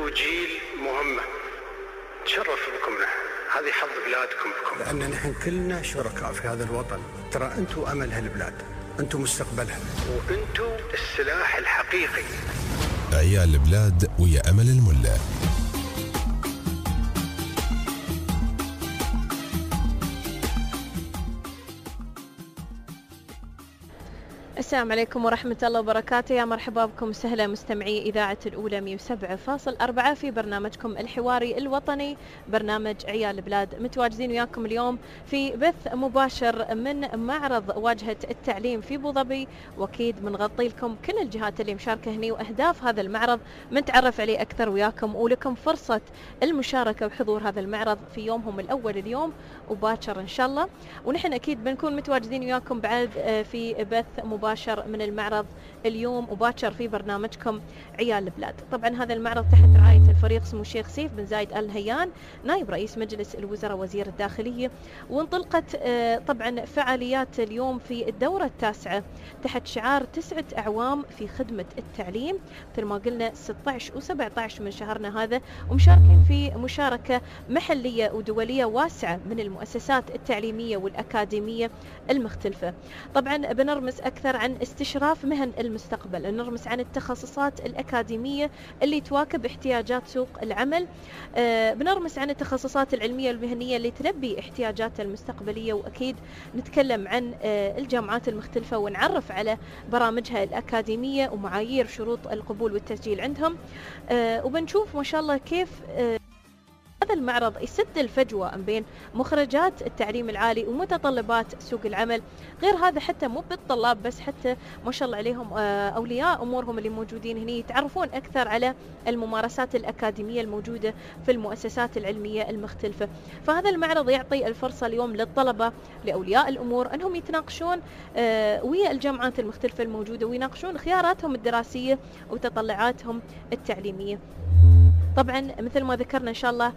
أنتوا جيل مهمة، تشرف بكم له، هذه حظ بلادكم بكم، لأن نحن كلنا شركاء في هذا الوطن. ترى أنتوا أمل هالبلاد، أنتوا مستقبلها، وأنتوا السلاح الحقيقي. عيال البلاد ويا أمل الملا. السلام عليكم ورحمة الله وبركاته، يا مرحبا بكم وسهلا مستمعي إذاعة الأولى 107.4 في برنامجكم الحواري الوطني برنامج عيال البلاد. متواجدين وياكم اليوم في بث مباشر من معرض واجهة التعليم في أبو ظبي، وأكيد بنغطي لكم كل الجهات اللي مشاركة هني وأهداف هذا المعرض، بنتعرف عليه أكثر وياكم، ولكم فرصة المشاركة وحضور هذا المعرض في يومهم الأول اليوم وباكر إن شاء الله. ونحن أكيد بنكون متواجدين وياكم بعد في بث مباشر من المعرض اليوم وباكر في برنامجكم عيال البلاد. طبعا هذا المعرض تحت رعاية الفريق سمو الشيخ سيف بن زايد آل نهيان نائب رئيس مجلس الوزراء وزير الداخلية، وانطلقت طبعا فعاليات اليوم في الدورة التاسعة تحت شعار 9 أعوام في خدمة التعليم، مثل ما قلنا 16 و17 من شهرنا هذا، ومشاركين في مشاركة محلية ودولية واسعة من المؤسسات التعليمية والأكاديمية المختلفة. طبعا بنرمز أكثر عن استشراف مهن المستقبل، نرمز عن التخصصات الأكاديمية اللي تواكب احتياجات سوق العمل، بنرمز عن التخصصات العلمية والمهنية اللي تلبي احتياجاتها المستقبلية، وأكيد نتكلم عن الجامعات المختلفة ونعرف على برامجها الأكاديمية ومعايير شروط القبول والتسجيل عندهم، وبنشوف ما شاء الله كيف هذا المعرض يسد الفجوة بين مخرجات التعليم العالي ومتطلبات سوق العمل. غير هذا حتى مو بالطلاب بس، حتى ما شاء الله عليهم أولياء أمورهم اللي موجودين هنا يتعرفون أكثر على الممارسات الأكاديمية الموجودة في المؤسسات العلمية المختلفة. فهذا المعرض يعطي الفرصة اليوم للطلبة لأولياء الأمور أنهم يتناقشون ويا الجامعات المختلفة الموجودة ويناقشون خياراتهم الدراسية وتطلعاتهم التعليمية. طبعا مثل ما ذكرنا إن شاء الله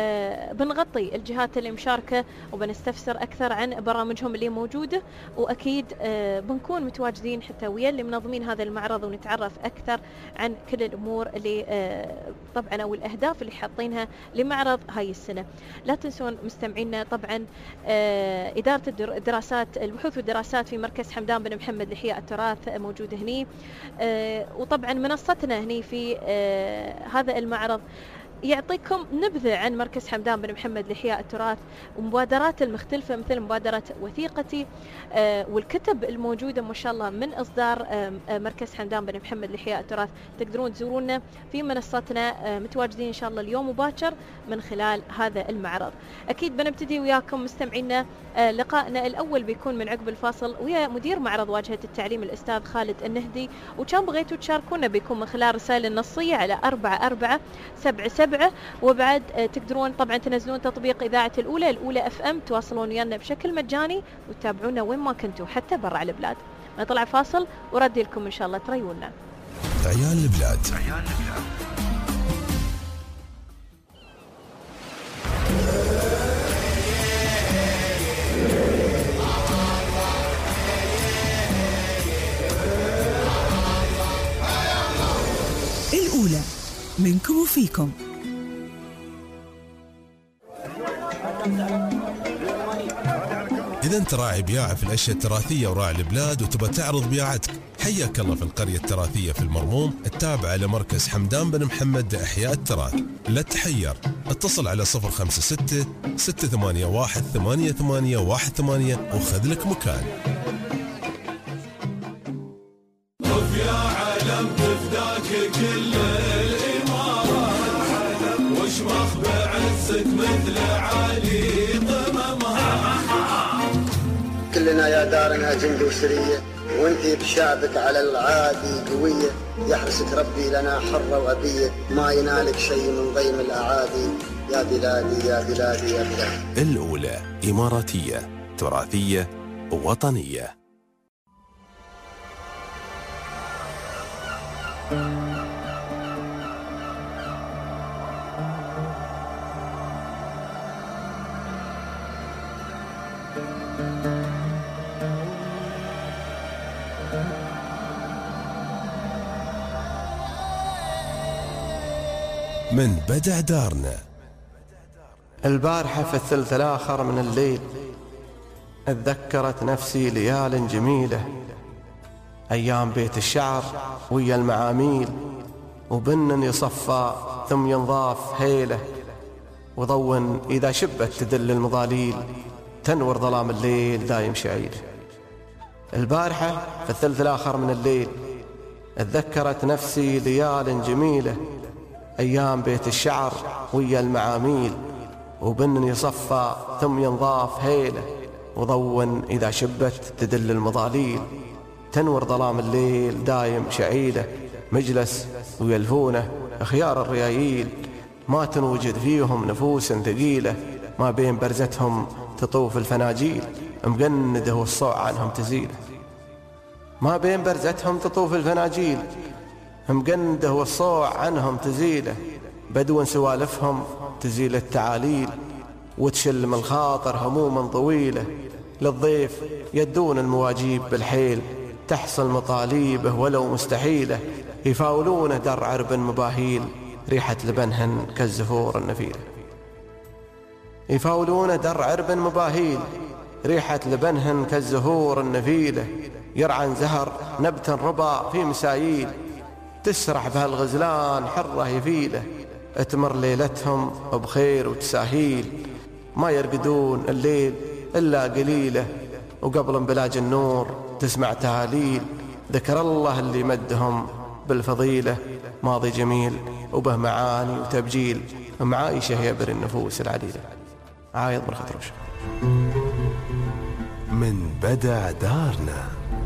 بنغطي الجهات اللي مشاركة وبنستفسر أكثر عن برامجهم اللي موجودة، وأكيد بنكون متواجدين حتى ويا اللي منظمين هذا المعرض ونتعرف أكثر عن كل الأمور اللي طبعا أو الأهداف اللي حاطينها لمعرض هاي السنة. لا تنسون مستمعينا طبعا إدارة الدراسات البحوث والدراسات في مركز حمدان بن محمد لإحياء التراث موجودة هني، وطبعا منصتنا هني في هذا المعرض يعطيكم نبذة عن مركز حمدان بن محمد لإحياء التراث ومبادرات المختلفة مثل مبادرة وثيقتي، والكتب الموجودة ما شاء الله من إصدار مركز حمدان بن محمد لإحياء التراث. تقدرون تزورونا في منصتنا، متواجدين إن شاء الله اليوم مباشر من خلال هذا المعرض. أكيد بنبتدي وياكم مستمعينا لقائنا الأول بيكون من عقب الفاصل ويا مدير معرض واجهة التعليم الأستاذ خالد النهدي، وكان بغيتوا تشاركونا بيكون من خلال رسائل النصية على 4477، وبعد تقدرون طبعا تنزلون تطبيق إذاعة الأولى FM، تواصلون ويانا بشكل مجاني وتتابعونا وين ما كنتوا حتى برا البلاد. نطلع فاصل وردي لكم إن شاء الله تريونا. عيال البلاد. الأولى منكم وفيكم. إذا أنت راعي بياعة في الأشياء التراثية وراعي البلاد وتبى تعرض بياعتك، حياك الله في القرية التراثية في المرموم التابعة لمركز حمدان بن محمد لإحياء التراث. لا تحير، اتصل على 056 681 8818 وخذ لك مكان. يا علم تفداك كل الإمارات، واشمخ بعزك مثل علي قممها. كلنا يا دارنا جند وسرية، وانتي بشعبك على العادي قوية، يحرسك ربي لنا حرة وأبية، ما ينالك شيء من ضيم الأعادي. يا بلادي يا بلادي يا بلادي. الأولى إماراتية تراثية وطنية. من بدع دارنا. البارحة في الثلث الآخر من الليل اتذكرت نفسي ليال جميلة، أيام بيت الشعر ويا المعاميل، وبن يصفى ثم ينضاف هيله، وضون إذا شبت تدل المضاليل، تنور ظلام الليل دايم شعيل. البارحة في الثلث الآخر من الليل اتذكرت نفسي ليال جميلة، أيام بيت الشعر ويا المعاميل، وبن يصفى ثم ينضاف هيله، وضون إذا شبت تدل المضاليل، تنور ظلام الليل دايم شعيله. مجلس ويلفونه خيار الريايل، ما تنوجد فيهم نفوس ثقيلة، ما بين برزتهم تطوف الفناجيل، مقنده والصوع عنهم تزيله. ما بين برزتهم تطوف الفناجيل، مقنده والصوع عنهم تزيله، بدون سوالفهم تزيل التعاليل، وتشل من الخاطر هموما طويلة. للضيف يدون المواجيب بالحيل، تحصل مطاليبه ولو مستحيلة، يفاولونه در عرب مباهيل، ريحة لبنهن كالزفور النفيلة. يفاولونه در عرب مباهيل، ريحة لبنهن كالزهور النفيلة، يرعن زهر نبت ربا في مساييل، تسرح بها الغزلان حرة يفيله، اتمر ليلتهم بخير وتساهيل، ما يرقدون الليل إلا قليلة، وقبل انبلاج النور تسمع تهاليل، ذكر الله اللي مدهم بالفضيلة، ماضي جميل وبه معاني وتبجيل، معايشة يبر النفوس العديدة. عايض بن خطروش. من بدع دارنا.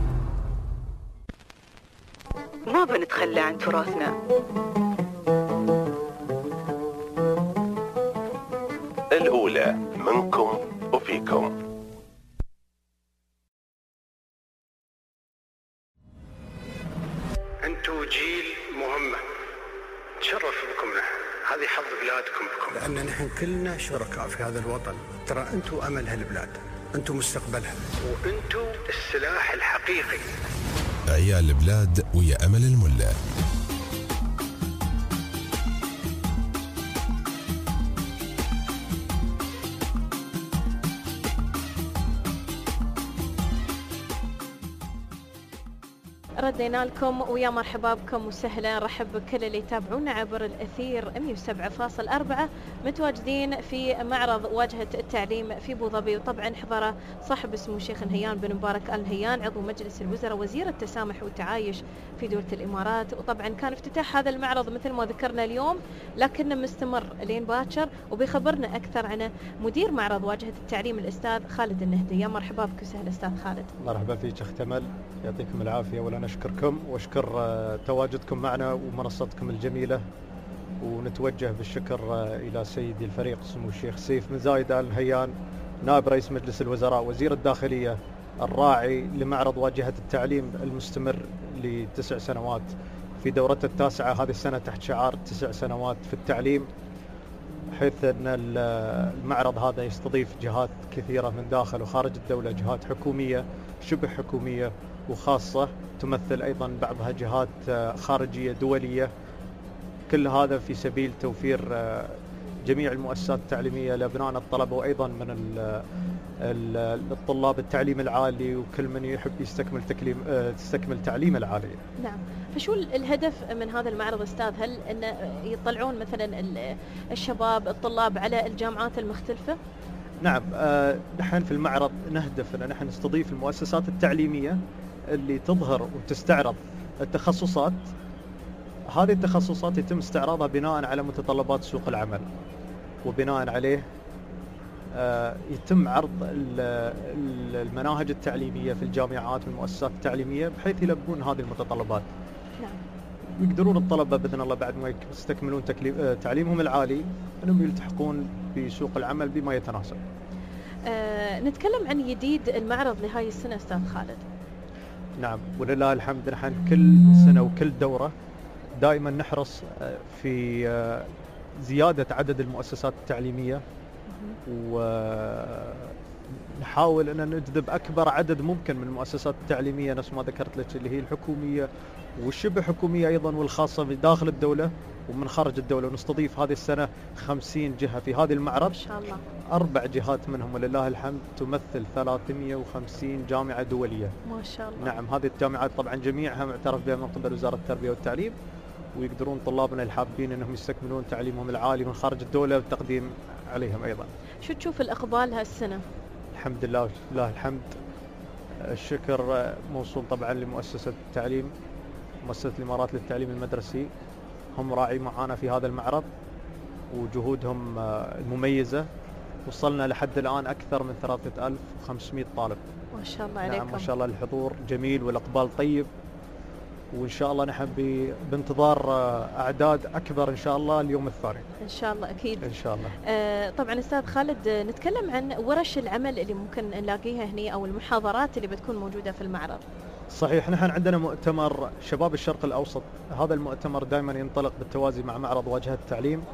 ما بنتخلى عن تراثنا. الأولى منكم وفيكم. أنتوا جيل مهمة، تشرف بكم نحن، هذه حظ بلادكم بكم، لأن نحن كلنا شركاء في هذا الوطن. ترى أنتوا أمل هالبلاد، أنتوا مستقبلها، وأنتوا السلاح الحقيقي. عيال البلاد ويا أمل الملا. ردينا لكم ويا مرحبا بكم وسهلا. نرحب بكل اللي يتابعونا عبر الأثير 107.4، متواجدين في معرض واجهة التعليم في أبو ظبي، وطبعا حضره صاحب اسمه الشيخ نهيان بن مبارك آل نهيان، عضو مجلس الوزراء وزير التسامح والتعايش في دولة الإمارات. وطبعا كان افتتاح هذا المعرض مثل ما ذكرنا اليوم، لكنه مستمر لين باكر، وبيخبرنا أكثر عنه مدير معرض واجهة التعليم الأستاذ خالد النهدي. يا مرحبا بك وسهلا أستاذ خالد. مرحبا فيك أخت أمل، يعطيكم العافية. ولا نشكركم واشكر تواجدكم معنا ومنصتكم الجميلة، ونتوجه بالشكر إلى سيدي الفريق سمو الشيخ سيف بن زايد آل نهيان، نائب رئيس مجلس الوزراء وزير الداخلية، الراعي لمعرض واجهة التعليم المستمر ل9 سنوات في دورته التاسعة هذه السنة تحت شعار 9 سنوات في التعليم، حيث أن المعرض هذا يستضيف جهات كثيرة من داخل وخارج الدولة، جهات حكومية شبه حكومية وخاصة، تمثل أيضا بعضها جهات خارجية دولية، كل هذا في سبيل توفير جميع المؤسسات التعليمية لأبنائنا الطلبة، وأيضا من الطلاب التعليم العالي وكل من يحب يستكمل تعليم العالي. نعم، فشو الهدف من هذا المعرض أستاذ؟ هل أن يطلعون مثلا الشباب الطلاب على الجامعات المختلفة؟ نعم، نحن في المعرض نهدف أن نحن نستضيف المؤسسات التعليمية اللي تظهر وتستعرض التخصصات. هذه التخصصات يتم استعراضها بناء على متطلبات سوق العمل، وبناء عليه يتم عرض المناهج التعليمية في الجامعات والمؤسسات التعليمية بحيث يلبون هذه المتطلبات. نعم. يقدرون الطلبة بإذن الله بعد ما يستكملون تعليمهم العالي أنهم يلتحقون بسوق العمل بما يتناسب. نتكلم عن جديد المعرض لهاي السنة أستاذ خالد. نعم، ولله الحمد نحن كل سنة وكل دورة دائما نحرص في زيادة عدد المؤسسات التعليمية، نحاول أن نجذب أكبر عدد ممكن من المؤسسات التعليمية نفس ما ذكرت لك اللي هي الحكومية والشبه حكومية أيضا والخاصة بداخل الدولة ومن خارج الدولة. ونستضيف هذه السنة 50 جهة في هذه المعرض ما شاء الله. 4 جهات منهم ولله الحمد تمثل 350 جامعة دولية. ما شاء الله. نعم، هذه الجامعات طبعا جميعها معترف بها من قبل وزارة التربية والتعليم، ويقدرون طلابنا الحابين أنهم يستكملون تعليمهم العالي من خارج الدولة والتقديم عليهم أيضا. شو تشوف الإقبال هالسنة؟ الحمد لله لله الحمد. الشكر موصول طبعا لمؤسسة التعليم، مؤسسة الإمارات للتعليم المدرسي، هم راعي معانا في هذا المعرض وجهودهم المميزة. وصلنا لحد الآن أكثر من 3500 طالب. ما شاء الله عليكم. نعم ما شاء الله، الحضور جميل والإقبال طيب، وإن شاء الله نحن بانتظار أعداد أكبر إن شاء الله اليوم الثاني. إن شاء الله أكيد. إن شاء الله. طبعا أستاذ خالد، نتكلم عن ورش العمل اللي ممكن نلاقيها هنا أو المحاضرات اللي بتكون موجودة في المعرض. صحيح، نحن عندنا مؤتمر شباب الشرق الأوسط. هذا المؤتمر دائما ينطلق بالتوازي مع معرض واجهة التعليم،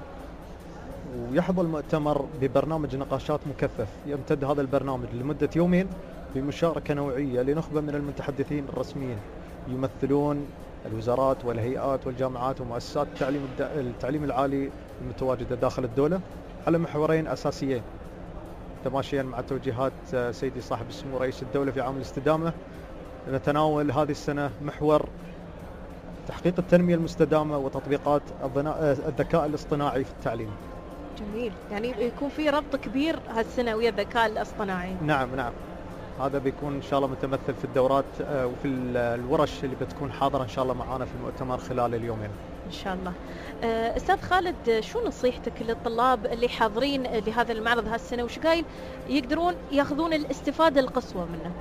ويحظى المؤتمر ببرنامج نقاشات مكثف. يمتد هذا البرنامج لمدة يومين بمشاركة نوعية لنخبة من المتحدثين الرسميين يمثلون الوزارات والهيئات والجامعات ومؤسسات التعليم العالي المتواجدة داخل الدولة على محورين أساسيين تماشيا مع توجيهات سيدي صاحب السمو رئيس الدولة في عام الاستدامة. نتناول هذه السنة محور تحقيق التنمية المستدامة وتطبيقات الذكاء الاصطناعي في التعليم. جميل، يعني يكون في ربط كبير هالسنة ويا الذكاء الاصطناعي. نعم نعم، هذا بيكون إن شاء الله متمثل في الدورات وفي الورش اللي بتكون حاضرة إن شاء الله معانا في المؤتمر خلال اليومين إن شاء الله. أستاذ خالد، شو نصيحتك للطلاب اللي حاضرين لهذا المعرض هالسنة وش قايل يقدرون ياخذون الاستفادة القصوى منه؟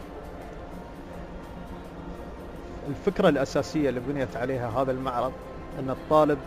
الفكرة الأساسية اللي بنيت عليها هذا المعرض أن الطالب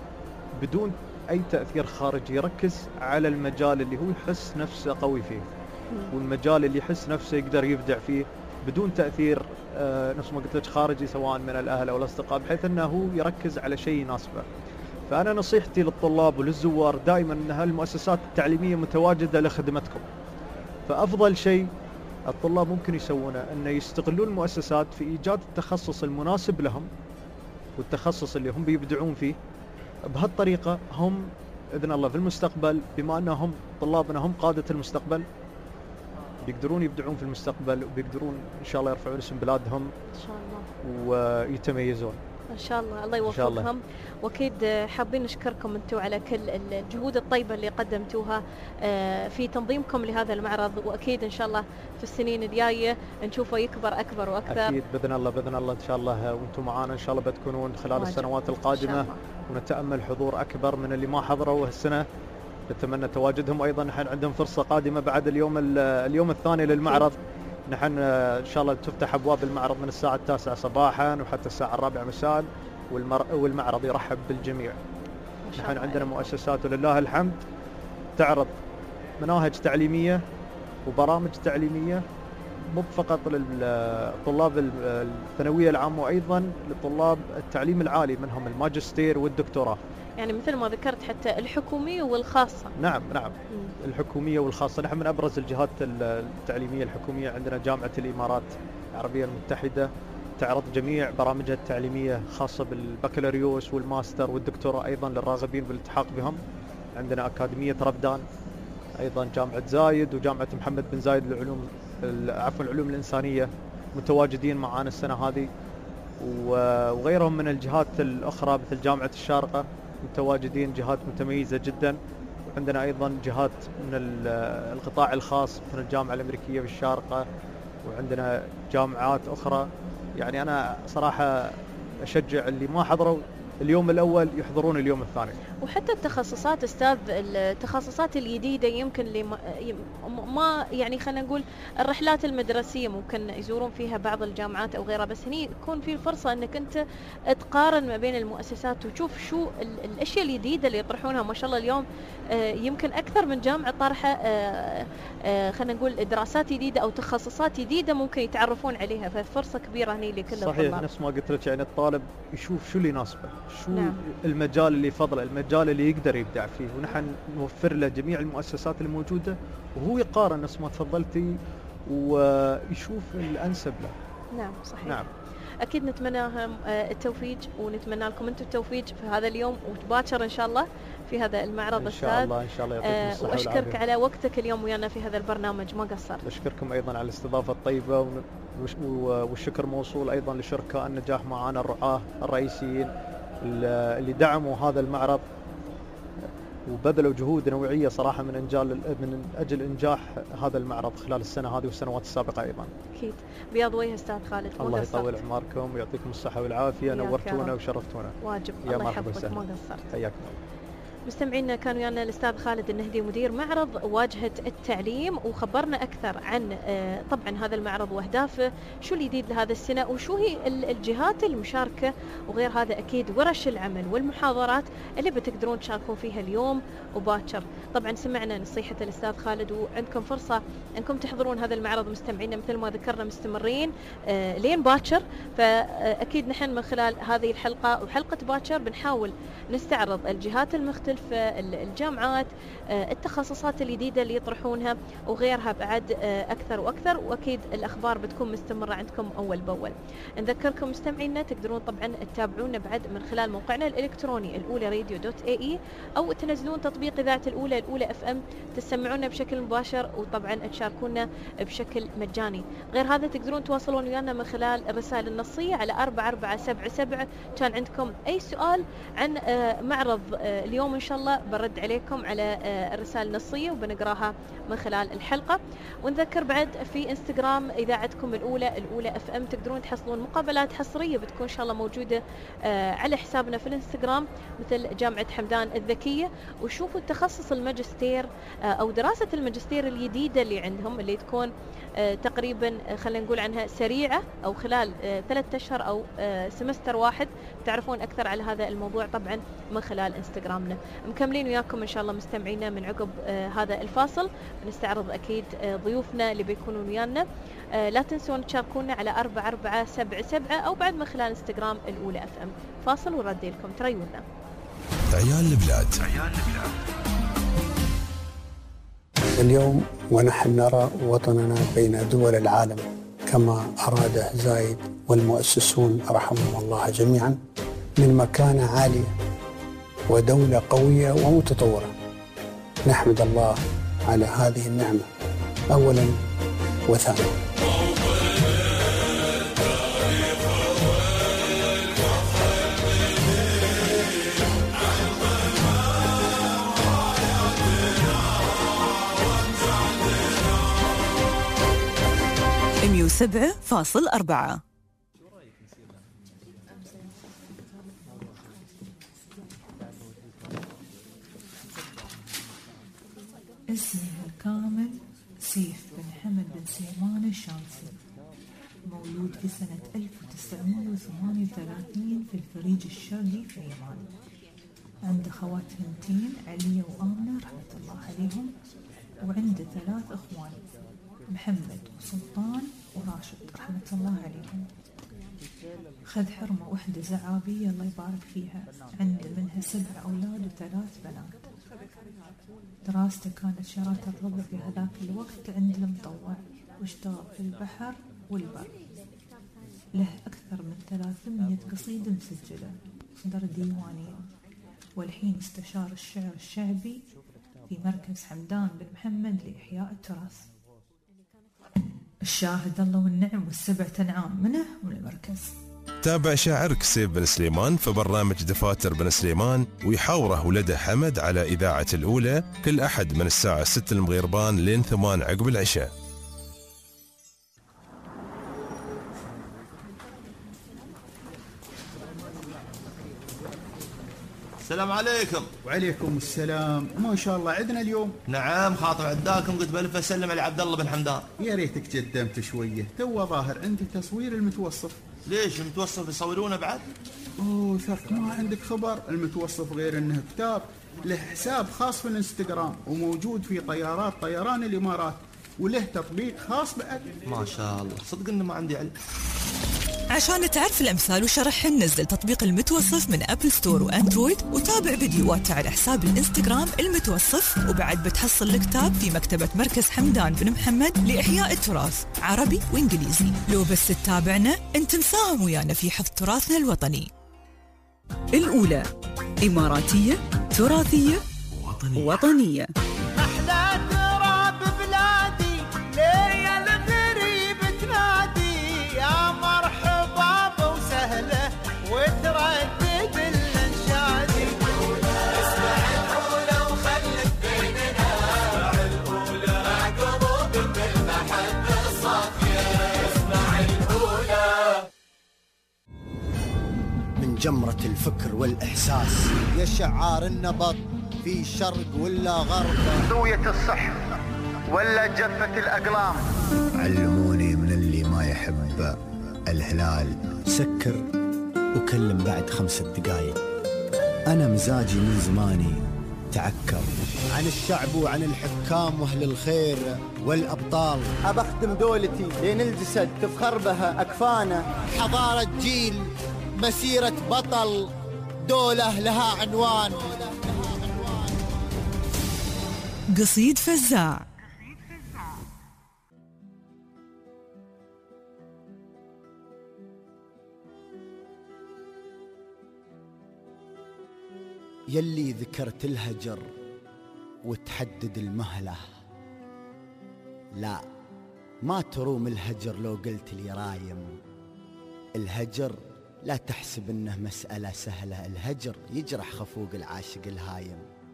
بدون أي تأثير خارجي يركز على المجال اللي هو يحس نفسه قوي فيه، والمجال اللي يحس نفسه يقدر يبدع فيه بدون تأثير نفس ما قلت لك خارجي سواء من الأهل أو الأصدقاء، بحيث أنه هو يركز على شيء يناسبه. فأنا نصيحتي للطلاب وللزوار دائما أن هالمؤسسات التعليمية متواجدة لخدمتكم. فأفضل شيء الطلاب ممكن يسوونه أن يستغلون المؤسسات في إيجاد التخصص المناسب لهم والتخصص اللي هم بيبدعون فيه. بهالطريقة هم بإذن الله في المستقبل، بما أنهم طلابنا هم قادة المستقبل، بيقدرون يبدعون في المستقبل وبيقدرون إن شاء الله يرفعون اسم بلادهم إن شاء الله ويتميزون إن شاء الله. الله يوفقهم. وأكيد حابين نشكركم أنتم على كل الجهود الطيبة اللي قدمتوها في تنظيمكم لهذا المعرض، وأكيد إن شاء الله في السنين الجاية نشوفه يكبر أكبر وأكثر. أكيد بإذن الله بإذن الله إن شاء الله، وأنتم معانا إن شاء الله بتكونون خلال السنوات القادمة، ونتأمل حضور أكبر من اللي ما حضروا هالسنة. نتمنى تواجدهم أيضا. نحن عندهم فرصة قادمة بعد اليوم الثاني للمعرض. نحن إن شاء الله تفتح أبواب المعرض من الساعة 9 صباحا وحتى الساعة 4 مساء، والمعرض يرحب بالجميع. نحن عندنا مؤسسات ولله الحمد تعرض مناهج تعليمية وبرامج تعليمية مو فقط للطلاب الثانوية العامة، وأيضا لطلاب التعليم العالي منهم الماجستير والدكتوراه. يعني مثل ما ذكرت حتى الحكومية والخاصة. نعم نعم، الحكومية والخاصة. نحن من أبرز الجهات التعليمية الحكومية عندنا جامعة الإمارات العربية المتحدة تعرض جميع برامجها التعليمية خاصة بالبكالوريوس والماستر والدكتوراه أيضا للراغبين بالالتحاق بهم. عندنا أكاديمية رفدان، أيضا جامعة زايد وجامعة محمد بن زايد للعلوم العلوم الإنسانية متواجدين معانا السنة هذه، وغيرهم من الجهات الأخرى مثل جامعة الشارقة متواجدين، جهات متميزة جدا. وعندنا أيضا جهات من القطاع الخاص مثل الجامعة الأمريكية بالشارقة، وعندنا جامعات أخرى. يعني أنا صراحة أشجع اللي ما حضروا اليوم الأول يحضرون اليوم الثاني. وحتى التخصصات أستاذ، التخصصات الجديدة يمكن اللي ما يعني خلينا نقول الرحلات المدرسية ممكن يزورون فيها بعض الجامعات أو غيرها، بس هني يكون في فرصة أنك أنت تقارن ما بين المؤسسات وتشوف شو الأشياء الجديدة اللي يطرحونها. ما شاء الله اليوم يمكن أكثر من جامعة طرحة خلينا نقول دراسات جديدة أو تخصصات جديدة ممكن يتعرفون عليها، ففرصة كبيرة هني لكل الطلاب. صحيح، نفس ما قلت لك، يعني الطالب يشوف شو اللي يناسبه. شو نعم. المجال اللي يفضله، المجال اللي يقدر يبدع فيه، ونحن نوفر له جميع المؤسسات الموجودة، وهو يقارن نفس ما تفضلتي ويشوف الأنسب له. نعم صحيح. نعم. أكيد نتمنى لهم التوفيق، ونتمنى لكم أنتم التوفيق في هذا اليوم وتباكر إن شاء الله في هذا المعرض إن شاء الله. إن شاء الله يعطيكم الصحة والعافية. وأشكرك على وقتك اليوم ويانا في هذا البرنامج، ما قصرت. أشكركم أيضا على الاستضافة الطيبة، والشكر موصول أيضا لشركاء النجاح معنا الرعاة الرئيسيين اللي دعموا هذا المعرض وبذلوا جهود نوعية صراحة من أجل إنجاح هذا المعرض خلال السنة هذه والسنوات السابقة أيضا. أكيد. بياض وجه أستاذ خالد. الله يطول عمركم ويعطيكم الصحة والعافية، نورتونا وشرفتونا. واجب. الله يحفظك، ما قصرت. حياكم الله. مستمعينا كان ويانا الأستاذ خالد النهدي مدير معرض واجهة التعليم، وخبرنا أكثر عن طبعا هذا المعرض وأهدافه، شو الجديد لهذا السنة وشو هي الجهات المشاركة، وغير هذا أكيد ورش العمل والمحاضرات اللي بتقدرون تشاركون فيها اليوم وباكر. طبعا سمعنا نصيحة الأستاذ خالد، وعندكم فرصة أنكم تحضرون هذا المعرض مستمعينا مثل ما ذكرنا مستمرين لين باكر. فأكيد نحن من خلال هذه الحلقة وحلقة باكر بنحاول نستعرض الجهات المختلفة، الجامعات، التخصصات الجديدة اللي يطرحونها وغيرها بعد أكثر وأكثر، وأكيد الأخبار بتكون مستمرة عندكم أول بأول. نذكركم مستمعينا تقدرون طبعا تتابعونا بعد من خلال موقعنا الإلكتروني الأولى radio.ae، أو تنزلون تطبيق إذاعة الأولى FM تسمعونا بشكل مباشر، وطبعا تشاركونا بشكل مجاني. غير هذا تقدرون تواصلون ويانا من خلال الرسائل النصية على 4477. كان عندكم أي سؤال عن معرض اليوم إن شاء الله برد عليكم على الرسائل النصية وبنقراها من خلال الحلقة. ونذكر بعد في انستغرام إذاعتكم الأولى FM تقدرون تحصلون مقابلات حصرية بتكون إن شاء الله موجودة على حسابنا في الانستغرام، مثل جامعة حمدان الذكية، وشوفوا التخصص الماجستير أو دراسة الماجستير الجديدة اللي عندهم، اللي تكون تقريبا خلينا نقول عنها سريعة أو خلال 3 أشهر أو سمستر واحد. تعرفون أكثر على هذا الموضوع طبعا من خلال انستغرامنا. مكملين وياكم إن شاء الله مستمعينا من عقب هذا الفاصل، بنستعرض أكيد ضيوفنا اللي بيكونون ويانا. لا تنسون تشاركونا على 4477 أو بعد من خلال انستغرام الأولى FM. فاصل ورد لكم، تريونا. عيال البلاد. اليوم ونحن نرى وطننا بين دول العالم كما أراده زايد والمؤسسون رحمهم الله جميعا من مكانة عالية ودولة قوية ومتطورة. نحمد الله على هذه النعمة أولا وثانيا. مية 7.4. اسمه الكامل سيف بن حمد بن سليمان الشامسي، مولود في سنة 1938 في الفريج الشرقي في اليمن. عنده خوات بنتين علية وآمنة رحمة الله عليهم، وعنده 3 أخوان، محمد وسلطان وراشد رحمة الله عليهم. خذ حرمة وحدة زعابية الله يبارك فيها، عنده منها 7 أولاد و3 بنات. دراسته كانت شراكة الربع في هذاك الوقت عند المطوع، واشتغل في البحر والبر. له أكثر من 300 قصيدة مسجلة، صدر ديوانية، والحين استشار الشعر الشعبي في مركز حمدان بن محمد لإحياء التراث. الشاهد الله والنعم وال7 أنعام منه من المركز. تابع شاعرك سيف بن سليمان في برنامج دفاتر بن سليمان، ويحاوره ولده حمد على إذاعة الأولى كل أحد من الساعة 6 المغيربان لين 8 عقب العشاء. السلام عليكم. وعليكم السلام. ما شاء الله عندنا اليوم. نعم، خاطر عداكم قلت بلف اسلم على عبد الله بن حمدان. يا ريتك قدمت شويه، تو ظاهر عندي تصوير المتوصف. ليش المتوصف يصورونه بعد؟ ثق ما عندك خبر. المتوصف غير انه كتاب له حساب خاص في الانستغرام، وموجود في طيارات طيران الامارات، وله تطبيق خاص بعد. ما شاء الله، صدق انه ما عندي علم. عشان تعرف الأمثال وشرحهن نزل تطبيق المتوصف من أبل ستور وأندرويد، وتابع فيديوهات على حساب الإنستغرام المتوصف. وبعد بتحصل الكتاب في مكتبة مركز حمدان بن محمد لإحياء التراث عربي وإنجليزي. لو بس تتابعنا أنت مساهم ويانا في حفظ تراثنا الوطني. الأولى إماراتية تراثية وطنية. أحلى تراب بلادي ليا الغريب تنادي، يا مرحبا وسهلة وتردد الانشادي. اسمع الأولى وخلك بيننا، اسمع الأولى مع قلوب بالمحبة الصافية. اسمع الأولى من جمرة الفكر والإحساس يا شعار النبض في شرق ولا غرب، زاوية الصح ولا جفة الأقلام. علموني من اللي ما يحب الهلال سكر وكلم بعد 5 دقايق. أنا مزاجي من زماني تعكر عن الشعب وعن الحكام واهل الخير والأبطال. أبخدم دولتي لين الجسد تفخر بها أكفانه. حضارة جيل، مسيرة بطل، دولة لها عنوان. قصيد فزاع. يلي ذكرت الهجر وتحدد المهلة، لا ما تروم الهجر لو قلت لي رايم. الهجر لا تحسب انه مسألة سهلة، الهجر يجرح خفوق العاشق الهايم.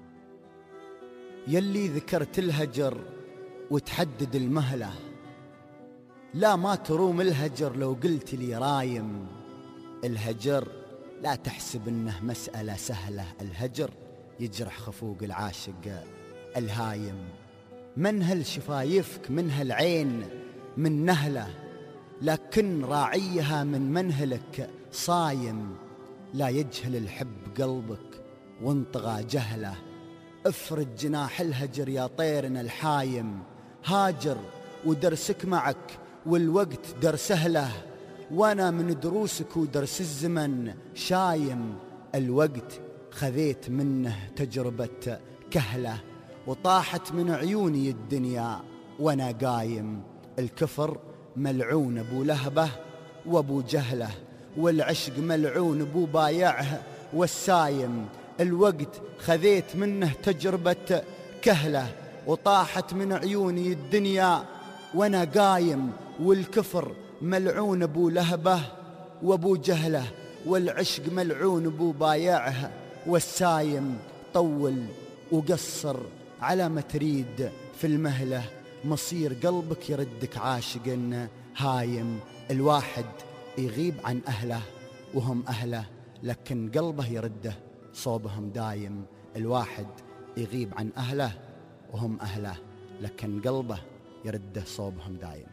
يلي ذكرت الهجر وتحدد المهلة، لا ما تروم الهجر لو قلت لي رايم. الهجر لا تحسب انه مسألة سهلة، الهجر يجرح خفوق العاشق الهايم. من هالشفايفك من هالعين من نهله، لكن راعيها من منهلك صايم. لا يجهل الحب قلبك وانطغى جهله، افرد جناح الهجر يا طيرنا الحايم. هاجر ودرسك معك والوقت درسه له، وانا من دروسك ودرس الزمن شايم. الوقت خذيت منه تجربة كهله، وطاحت من عيوني الدنيا وانا قايم. الكفر ملعون ابو لهبه وابو جهله، والعشق ملعون ابو بايعه والسايم. الوقت خذيت منه تجربة كهله، وطاحت من عيوني الدنيا وانا قايم. والكفر ملعون ابو لهبه وابو جهله، والعشق ملعون ابو بايعه والسايم. طول وقصر على ما تريد في المهله، مصير قلبك يردك عاشق هايم. الواحد يغيب عن أهله وهم أهله، لكن قلبه يرده صوبهم دايم. الواحد يغيب عن أهله وهم أهله، لكن قلبه يرده صوبهم دايم.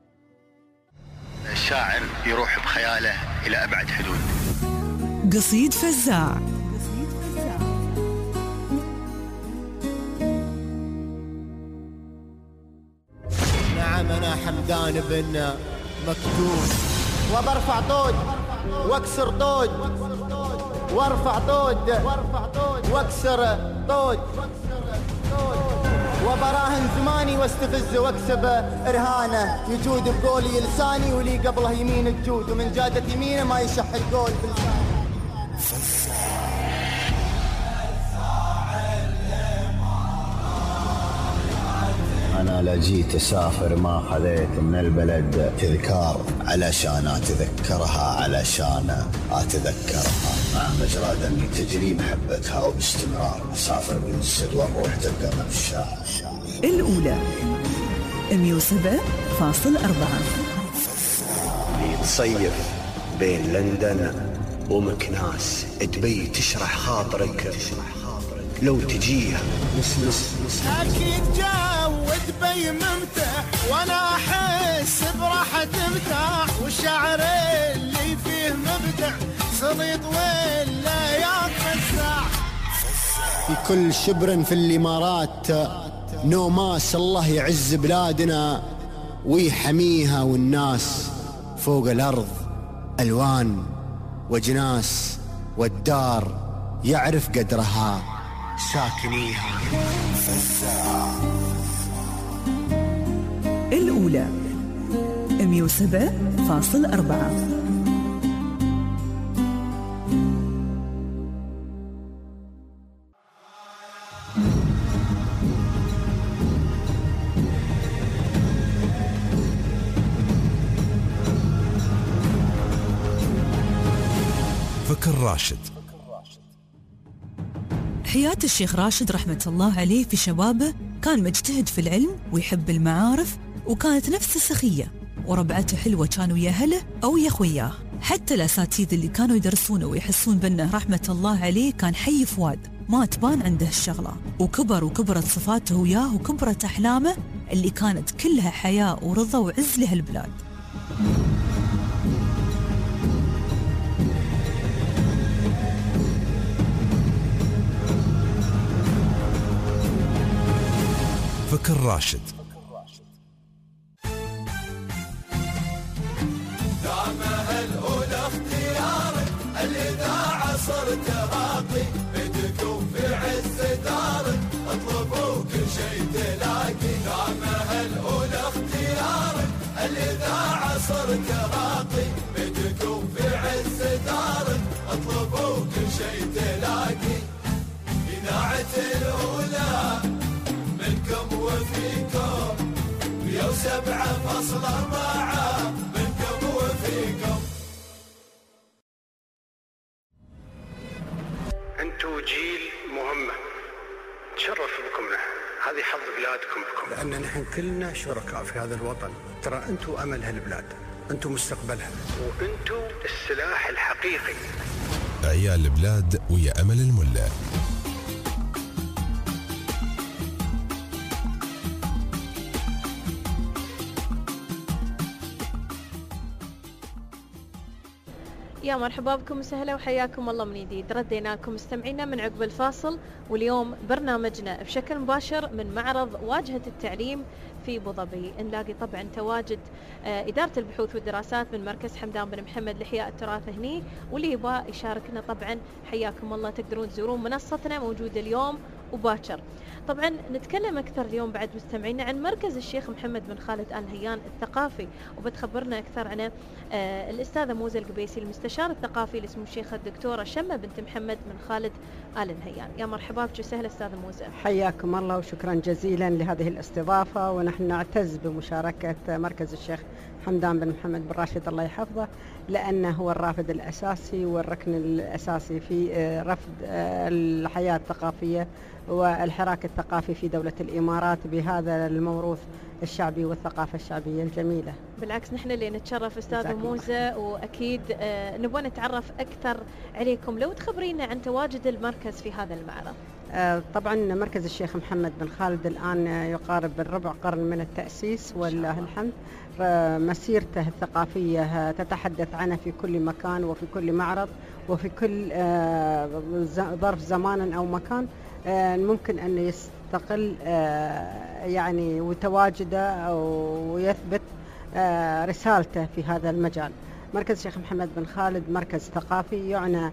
الشاعر يروح بخياله إلى أبعد حدود. قصيد فزاع. نعم أنا حمدان بن مكتوم، وبرفع طود واكسر طود، وارفع طود واكسر طود، وبراهن زماني واستفز واكسب ارهانه. يجود بقولي لساني ولي قبله يمين الجود، ومن جادة يمينه ما يشح القول بلسانه. أنا لجيت أسافر ما خذيت من البلد تذكار، علشان أتذكرها علشان أتذكرها. مع مجرى دمي تجري محبتها وباستمرار أسافر من السر والروح تبقى من الشاعر. الأولى 107.4. تصيف بين لندن ومكناس، دبي تشرح خاطرك لو تجيها أكيد جو دبي ممتع، وأنا أحس براحة مرتاح، والشعر اللي فيه مبدع سليط ولا يقفزع. في كل شبر في الإمارات نوماس، الله يعز بلادنا ويحميها، والناس فوق الأرض ألوان وجناس، والدار يعرف قدرها ساكنيها. الأولى 107.4. فكر راشد. حياة الشيخ راشد رحمة الله عليه في شبابه كان مجتهد في العلم ويحب المعارف، وكانت نفسه سخية وربعته حلوة كانوا يا هله أو يا خوياه. حتى الأساتذة اللي كانوا يدرسونه ويحسون بأنه رحمة الله عليه كان حي فؤاد، ما تبان عنده الشغلة، وكبرت صفاته وياه وكبرت أحلامه اللي كانت كلها حياة ورضا وعز لهالبلاد. فكر راشد. دامها الأولى اختيارك، الإذاعة صرت راقي، بدكم في عز دارك، اطلبوا كل شيء تلاقي. دامها الأولى اختيارك، الإذاعة صرت راقي، بدكم في عز دارك، اطلبوا كل شيء تلاقي. إذاعة الأولى منكم وفيكم، 107.4 منكم وفيكم. انتو جيل مهمة، تشرف بكم نحن، هذه حظ بلادكم بكم، لأن نحن كلنا شركاء في هذا الوطن. ترى انتو أمل هالبلاد، انتو مستقبلها، وانتو السلاح الحقيقي. عيال البلاد ويا أمل الملا. يا مرحبا بكم وسهلا وحياكم الله من جديد. ردينا لكم مستمعينا من عقب الفاصل، واليوم برنامجنا بشكل مباشر من معرض واجهة التعليم في أبو ظبي. نلاقي طبعا تواجد إدارة البحوث والدراسات من مركز حمدان بن محمد لإحياء التراث هني، واللي يبغى يشاركنا طبعا حياكم الله تقدرون تزورون منصتنا موجودة اليوم وباكر. طبعا نتكلم أكثر اليوم بعد مستمعينا عن مركز الشيخ محمد بن خالد آل نهيان الثقافي، وبتخبرنا أكثر عنه الأستاذة موزة القبيسي المستشار الثقافي لسمو الشيخ الدكتورة شمة بنت محمد بن خالد آل نهيان. يا مرحبا بك وسهلا أستاذة موزة. حياكم الله وشكرا جزيلا لهذه الاستضافة، ونحن نعتز بمشاركة مركز الشيخ حمدان بن محمد بن راشد الله يحفظه، لأنه هو الرافد الأساسي والركن الأساسي في رفض الحياة الثقافية والحراك الثقافي في دولة الإمارات بهذا الموروث الشعبي والثقافة الشعبية الجميلة. بالعكس نحن اللي نتشرف أستاذة موزة، وأكيد نبغى نتعرف أكثر عليكم. لو تخبرينا عن تواجد المركز في هذا المعرض. طبعا مركز الشيخ محمد بن خالد الآن يقارب الربع قرن من التأسيس ولله الحمد. مسيرته الثقافية تتحدث عنه في كل مكان وفي كل معرض وفي كل ظرف زمان أو مكان ممكن أن يستقل يعني وتواجده ويثبت رسالته في هذا المجال. مركز الشيخ محمد بن خالد مركز ثقافي يعنى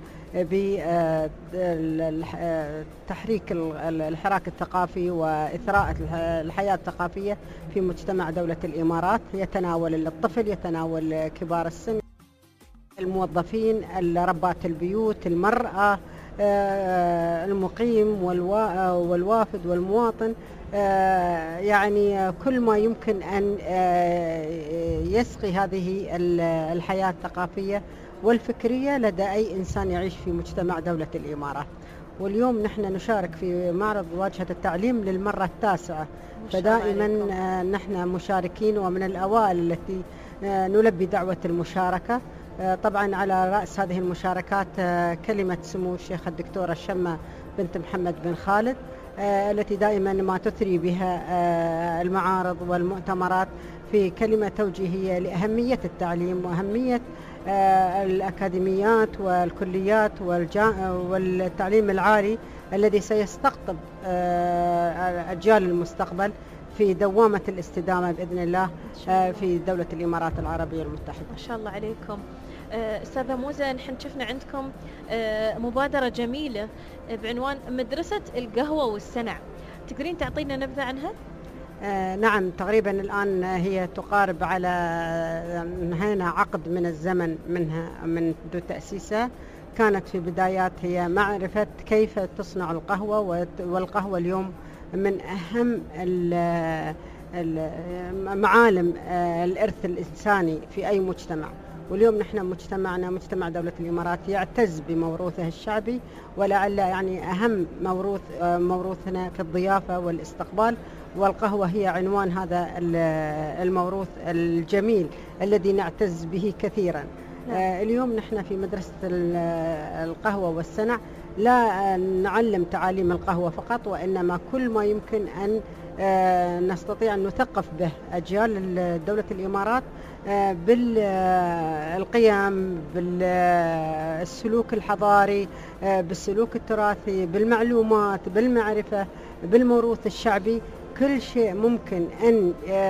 بتحريك الحراك الثقافي وإثراء الحياة الثقافية في مجتمع دولة الإمارات، يتناول الطفل، يتناول كبار السن، الموظفين، ربات البيوت، المرأة، المقيم والوافد والمواطن، يعني كل ما يمكن أن يسقي هذه الحياة الثقافية والفكرية لدى أي إنسان يعيش في مجتمع دولة الإمارات. واليوم نحن نشارك في معرض واجهة التعليم للمرة التاسعة، فدائما نحن مشاركين ومن الأوائل التي نلبي دعوة المشاركة. طبعا على رأس هذه المشاركات كلمة سمو الشيخ الدكتورة شمة بنت محمد بن خالد، التي دائما ما تثري بها المعارض والمؤتمرات في كلمة توجيهية لأهمية التعليم وأهمية الأكاديميات والكليات والتعليم العالي الذي سيستقطب أجيال المستقبل في دوامة الاستدامة بإذن الله في دولة الإمارات العربية المتحدة. ما شاء الله عليكم. أستاذة موزة، نحن شفنا عندكم مبادرة جميلة بعنوان مدرسة القهوة والسنع، تقدرين تعطينا نبذة عنها؟ نعم، تقريبا الآن هي تقارب على انهينا عقد من الزمن من تأسيسها. كانت في بدايات هي معرفة كيف تصنع القهوة، والقهوة اليوم من أهم معالم الإرث الإنساني في أي مجتمع. واليوم نحن مجتمعنا مجتمع دولة الإمارات يعتز بموروثه الشعبي، ولعل يعني أهم موروثنا في الضيافة والاستقبال، والقهوة هي عنوان هذا الموروث الجميل الذي نعتز به كثيرا. اليوم نحن في مدرسة القهوة والسنع لا نعلم تعاليم القهوة فقط، وإنما كل ما يمكن أن نستطيع أن نثقف به أجيال دولة الإمارات بالقيم، بالسلوك الحضاري، بالسلوك التراثي، بالمعلومات، بالمعرفة، بالموروث الشعبي. كل شيء ممكن أن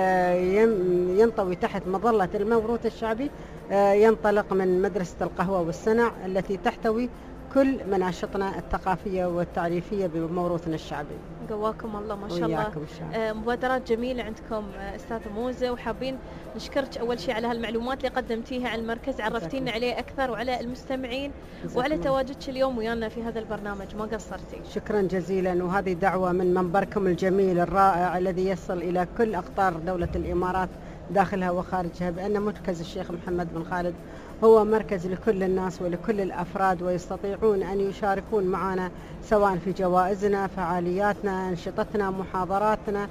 ينطوي تحت مظلة الموروث الشعبي ينطلق من مدرسة القهوة والسنع التي تحتوي كل مناشطنا الثقافية والتعريفية بموروثنا الشعبي. قواكم الله ما شاء الله. مبادرات جميلة عندكم أستاذة موزة، وحابين نشكرك أول شيء على هالمعلومات اللي قدمتيها عن المركز، عرفتينا عليه أكثر وعلى المستمعين وعلى تواجدك اليوم ويانا في هذا البرنامج، ما قصرتي. شكرا جزيلا، وهذه دعوة من منبركم الجميل الرائع الذي يصل إلى كل أقطار دولة الإمارات داخلها وخارجها، بأن مركز الشيخ محمد بن خالد هو مركز لكل الناس ولكل الأفراد، ويستطيعون أن يشاركون معنا سواء في جوائزنا، فعالياتنا، أنشطتنا، محاضراتنا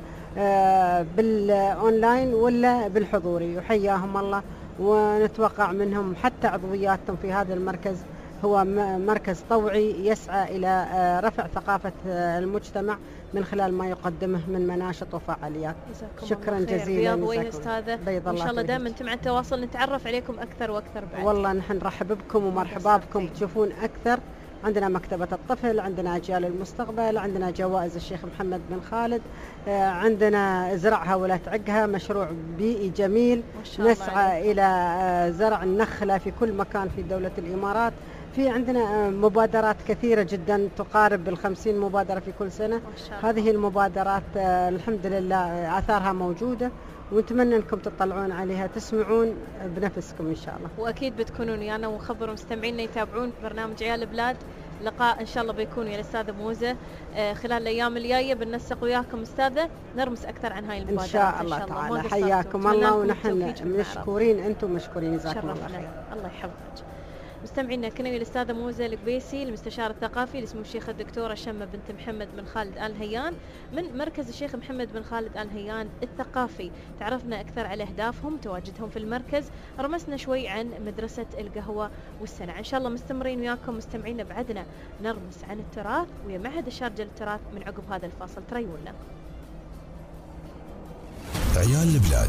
بالأونلاين ولا بالحضوري. يحياهم الله، ونتوقع منهم حتى عضوياتهم في هذا المركز هو مركز طوعي يسعى إلى رفع ثقافة المجتمع من خلال ما يقدمه من مناشط وفعاليات. شكرا جزيلا. وين أستاذة، إن شاء الله دائما أنتم على التواصل نتعرف عليكم أكثر وأكثر بعد. والله نحن نرحب بكم ومرحبا بكم، تشوفون أكثر. عندنا مكتبة الطفل، عندنا أجيال المستقبل، عندنا جوائز الشيخ محمد بن خالد، عندنا ازرعها ولا تعقها، مشروع بيئي جميل نسعى إلى زرع النخلة في كل مكان في دولة الإمارات. في عندنا مبادرات كثيرة جدا تقارب 50 مبادرة في كل سنة. هذه المبادرات الحمد لله آثارها موجودة، ونتمنى أنكم تطلعون عليها، تسمعون بنفسكم إن شاء الله. وأكيد بتكونون ويانا، وخبروا مستمعينا يتابعون برنامج عيال البلاد. لقاء إن شاء الله بيكون ويا الأستاذة موزة خلال الأيام الجاية، بننسق وياكم أستاذة نرمس أكثر عن هاي المبادرات إن شاء الله تعالى. حياكم الله، ونحن مشكورين، أنتم مشكورين، جزاكم الله خير. الله يحفظك. مستمعينا كنا ويا الأستاذة موزة القبيسي، المستشار الثقافي لسمو الشيخ الدكتورة شمة بنت محمد بن خالد آل نهيان من مركز الشيخ محمد بن خالد آل نهيان الثقافي. تعرفنا أكثر على أهدافهم، تواجدهم في المركز، رمسنا شوي عن مدرسة القهوة والسنع. إن شاء الله مستمرين وياكم مستمعينا، بعدنا نرمس عن التراث ويا معهد الشارجة للتراث من عقب هذا الفاصل. تريونا عيال البلاد.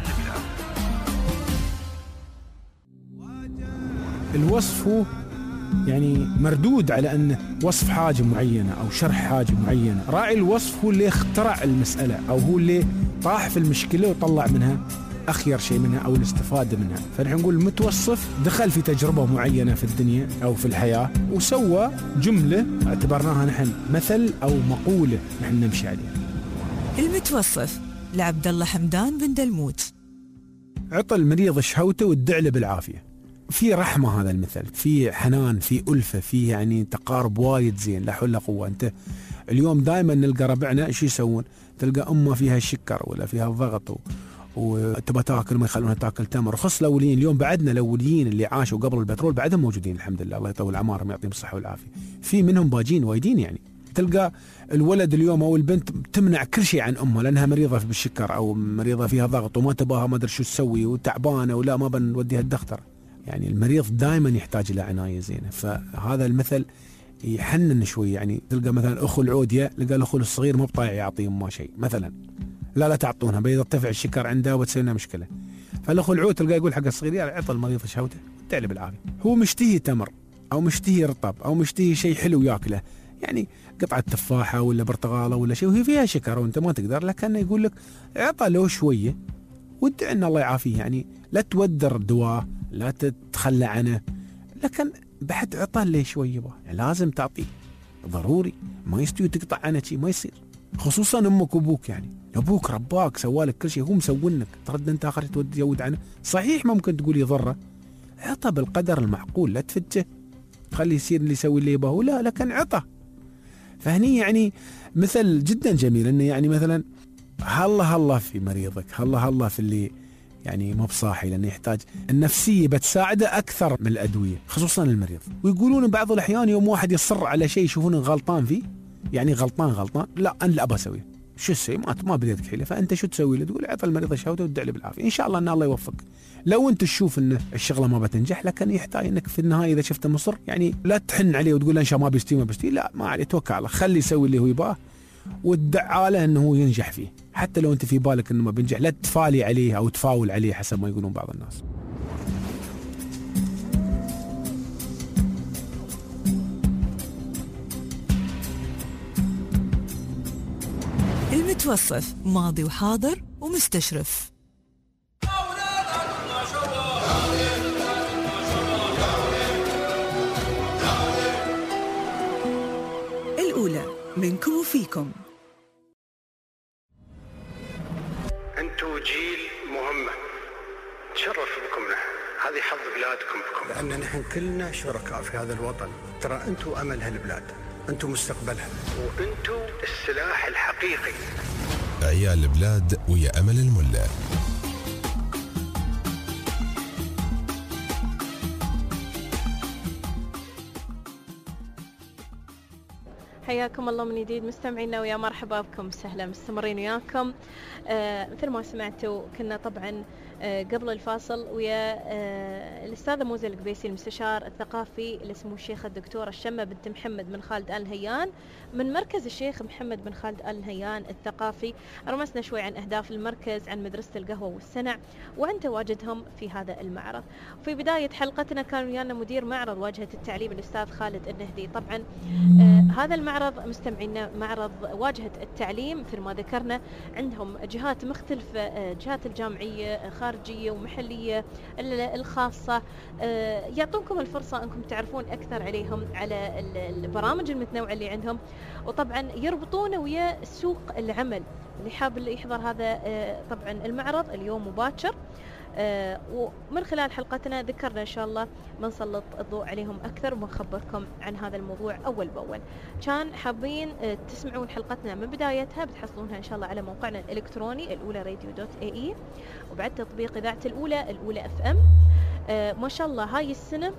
الوصف هو يعني مردود على أنه وصف حاجة معينة أو شرح حاجة معينة. راعي الوصف هو اللي اخترع المسألة، أو هو اللي طاح في المشكلة وطلع منها أخير شيء منها أو الاستفادة منها. فنحن نقول المتوصف دخل في تجربة معينة في الدنيا أو في الحياة وسوى جملة اعتبرناها نحن مثل أو مقولة نحن نمشي عليها. المتوصف لعبد الله حمدان بن دلموت. عطى المريض شهوته وادعى له بالعافية. في رحمة هذا المثل، في حنان، في ألفة، في يعني تقارب وايد زين، لا حول ولا قوة. أنت اليوم دائما نلقى ربعنا ايش يسوون؟ تلقى أمه فيها الشكر ولا فيها الضغط وتبى تاكل ما يخلونها تاكل تمر. خص الأولين اليوم، بعدنا الأولين اللي عاشوا قبل البترول بعدهم موجودين الحمد لله، الله يطول عمارهم يعطيهم الصحة والعافية. في منهم باجين وايدين. يعني تلقى الولد اليوم أو البنت تمنع كل شيء عن أمها لأنها مريضة بالشكر أو مريضة فيها ضغط وما تباها ما أدري شو تسوي وتعبانة ولا ما بنوديها الدكتور. يعني المريض دائما يحتاج إلى عناية زينة. فهذا المثل يحنن شوي. يعني تلقى مثلا أخو العودية لقى الأخو الصغير مو بطايع يعطيه ما شيء مثلا، لا تعطونها بيرتفع الشكر عنده وتسوي لنا مشكلة. فالأخو العود تلقى يقول حق الصغير يا عطى المريض شهوته تعلي بالعافية. هو مشتهي تمر أو مشتهي رطب أو مشتهي شيء حلو ياكله، يعني قطعة تفاحة ولا برتقالة ولا شيء وهي فيها شكر وأنت ما تقدر، لكن يقول لك عطى له شوية وادعي ان الله يعافيه، يعني لا تودر دواء، لا تتخلى عنه، لكن بعد عطى له شوي يبا، يعني لازم تعطيه ضروري، ما يستوي تقطع عنه شيء، ما يصير. خصوصا امك وابوك، يعني ابوك رباك سوالك كل شيء، هو مسوينك، ترد انت اخر تزود عنه، صحيح ممكن تقول يضره، عطى بالقدر المعقول، لا تفتشه تخلي يصير اللي يسوي اللي يباه، لا لكن عطى. فهني يعني مثل جدا جميل، انه يعني مثلا هلا في مريضك، هلا في اللي يعني مو بصاحي، لانه يحتاج النفسيه بتساعده اكثر من الادويه، خصوصا المريض. ويقولون بعض الاحيان يوم واحد يصر على شيء يشوفونه غلطان فيه، يعني غلطان، لا انا لا ابى اسويه، شو تسوي؟ ما بديتك حيله، فانت شو تسوي له؟ تقول اعطي المريض الشهوته وادعي له بالعافيه، ان شاء الله ان الله يوفقك. لو انت تشوف ان الشغله ما بتنجح، لكن يحتاج انك في النهايه اذا شفته مصر، يعني لا تحن عليه وتقول له ان شاء الله ما بيستوي، لا ما عليه، توكل على الله، خليه يسوي اللي هو يباه وادعى له انه هو ينجح فيه، حتى لو انت في بالك انه ما بينجح، لا تفالي عليه او تفاول عليه حسب ما يقولون بعض الناس. المتوصف ماضي وحاضر ومستشرف. الأولى منكم وفيكم. أنتوا جيل مهمة، تشرف بكم نحن، هذه حظ بلادكم بكم، لأن نحن كلنا شركاء في هذا الوطن. ترى أنتوا أمل هالبلاد، أنتوا مستقبلها، وأنتوا السلاح الحقيقي. عيال البلاد ويا أمل الملا. حياكم الله من جديد مستمعينا، ويا مرحبا بكم، سهلا مستمرين وياكم. مثل ما سمعتوا كنا طبعا قبل الفاصل ويا الأستاذة موزة القبيسي المستشار الثقافي اللي اسمه الشيخ الدكتور الشمة بنت محمد بن خالد آل نهيان من مركز الشيخ محمد بن خالد آل نهيان الثقافي. رمسنا شوي عن أهداف المركز، عن مدرسة القهوة والسنع، وعن تواجدهم في هذا المعرض. في بداية حلقتنا كان ويانا مدير معرض واجهة التعليم الأستاذ خالد النهدي. طبعا هذا المعرض مستمعينا معرض واجهة التعليم مثل ما ذكرنا، عندهم جهات مختلفة، جهات الجامعية خارجية ومحلية الخاصة، يعطونكم الفرصة أنكم تعرفون أكثر عليهم، على البرامج المتنوعة اللي عندهم، وطبعا يربطونه ويا سوق العمل. اللي حاب اللي يحضر هذا طبعا المعرض اليوم مباشر، ومن خلال حلقتنا ذكرنا إن شاء الله بنسلط الضوء عليهم أكثر وبنخبركم عن هذا الموضوع أول بأول. كان حابين تسمعون حلقتنا من بدايتها، بتحصلونها إن شاء الله على موقعنا الإلكتروني الأولى radio.ae، وبعد تطبيق إذاعة الأولى FM. ما شاء الله هاي السنة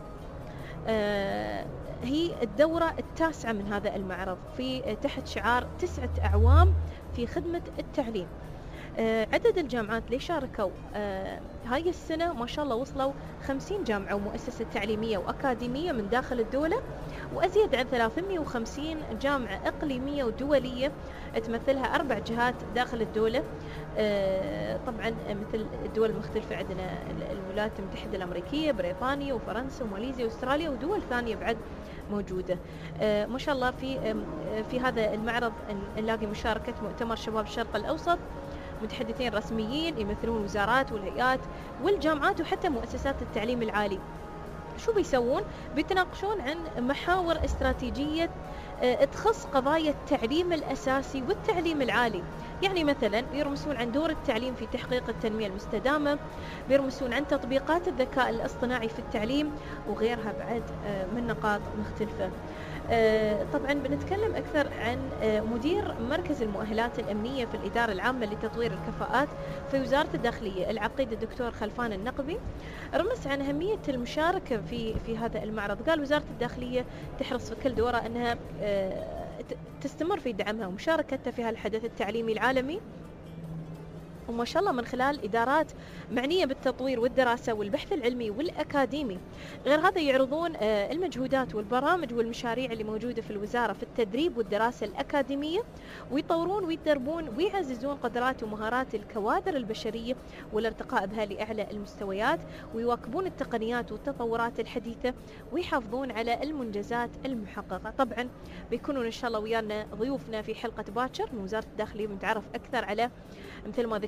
هي الدورة التاسعة من هذا المعرض، في تحت شعار 9 أعوام في خدمة التعليم. عدد الجامعات اللي شاركوا هاي السنة ما شاء الله وصلوا 50 جامعة ومؤسسة تعليمية وأكاديمية من داخل الدولة، وأزيد عن 350 جامعة إقليمية ودولية تمثلها 4 جهات داخل الدولة. طبعا مثل الدول المختلفة، عندنا الولايات المتحدة الأمريكية، بريطانيا وفرنسا وماليزيا واستراليا ودول ثانية بعد موجودة. ما شاء الله في هذا المعرض نلاقي مشاركة مؤتمر شباب الشرق الأوسط، متحدثين رسميين يمثلون وزارات والهيئات والجامعات وحتى مؤسسات التعليم العالي. شو بيسوون؟ بيتناقشون عن محاور استراتيجية تخص قضايا التعليم الأساسي والتعليم العالي. يعني مثلا بيرمسون عن دور التعليم في تحقيق التنمية المستدامة، بيرمسون عن تطبيقات الذكاء الاصطناعي في التعليم وغيرها بعد من نقاط مختلفة. طبعا بنتكلم أكثر عن مدير مركز المؤهلات الأمنية في الإدارة العامة لتطوير الكفاءات في وزارة الداخلية العقيد الدكتور خلفان النقبي. رمز عن أهمية المشاركة في هذا المعرض، قال وزارة الداخلية تحرص في كل دورة أنها تستمر في دعمها ومشاركتها في هالحدث التعليمي العالمي، وما شاء الله من خلال إدارات معنية بالتطوير والدراسة والبحث العلمي والأكاديمي. غير هذا يعرضون المجهودات والبرامج والمشاريع اللي موجودة في الوزارة في التدريب والدراسة الأكاديمية، ويطورون ويدربون ويعززون قدرات ومهارات الكوادر البشرية والارتقاء بها لأعلى المستويات، ويواكبون التقنيات والتطورات الحديثة، ويحافظون على المنجزات المحققة. طبعا بيكونون إن شاء الله ويانا ضيوفنا في حلقة باكر من وزارة الداخلية، بنتعرف أكثر على مثل ما ذكر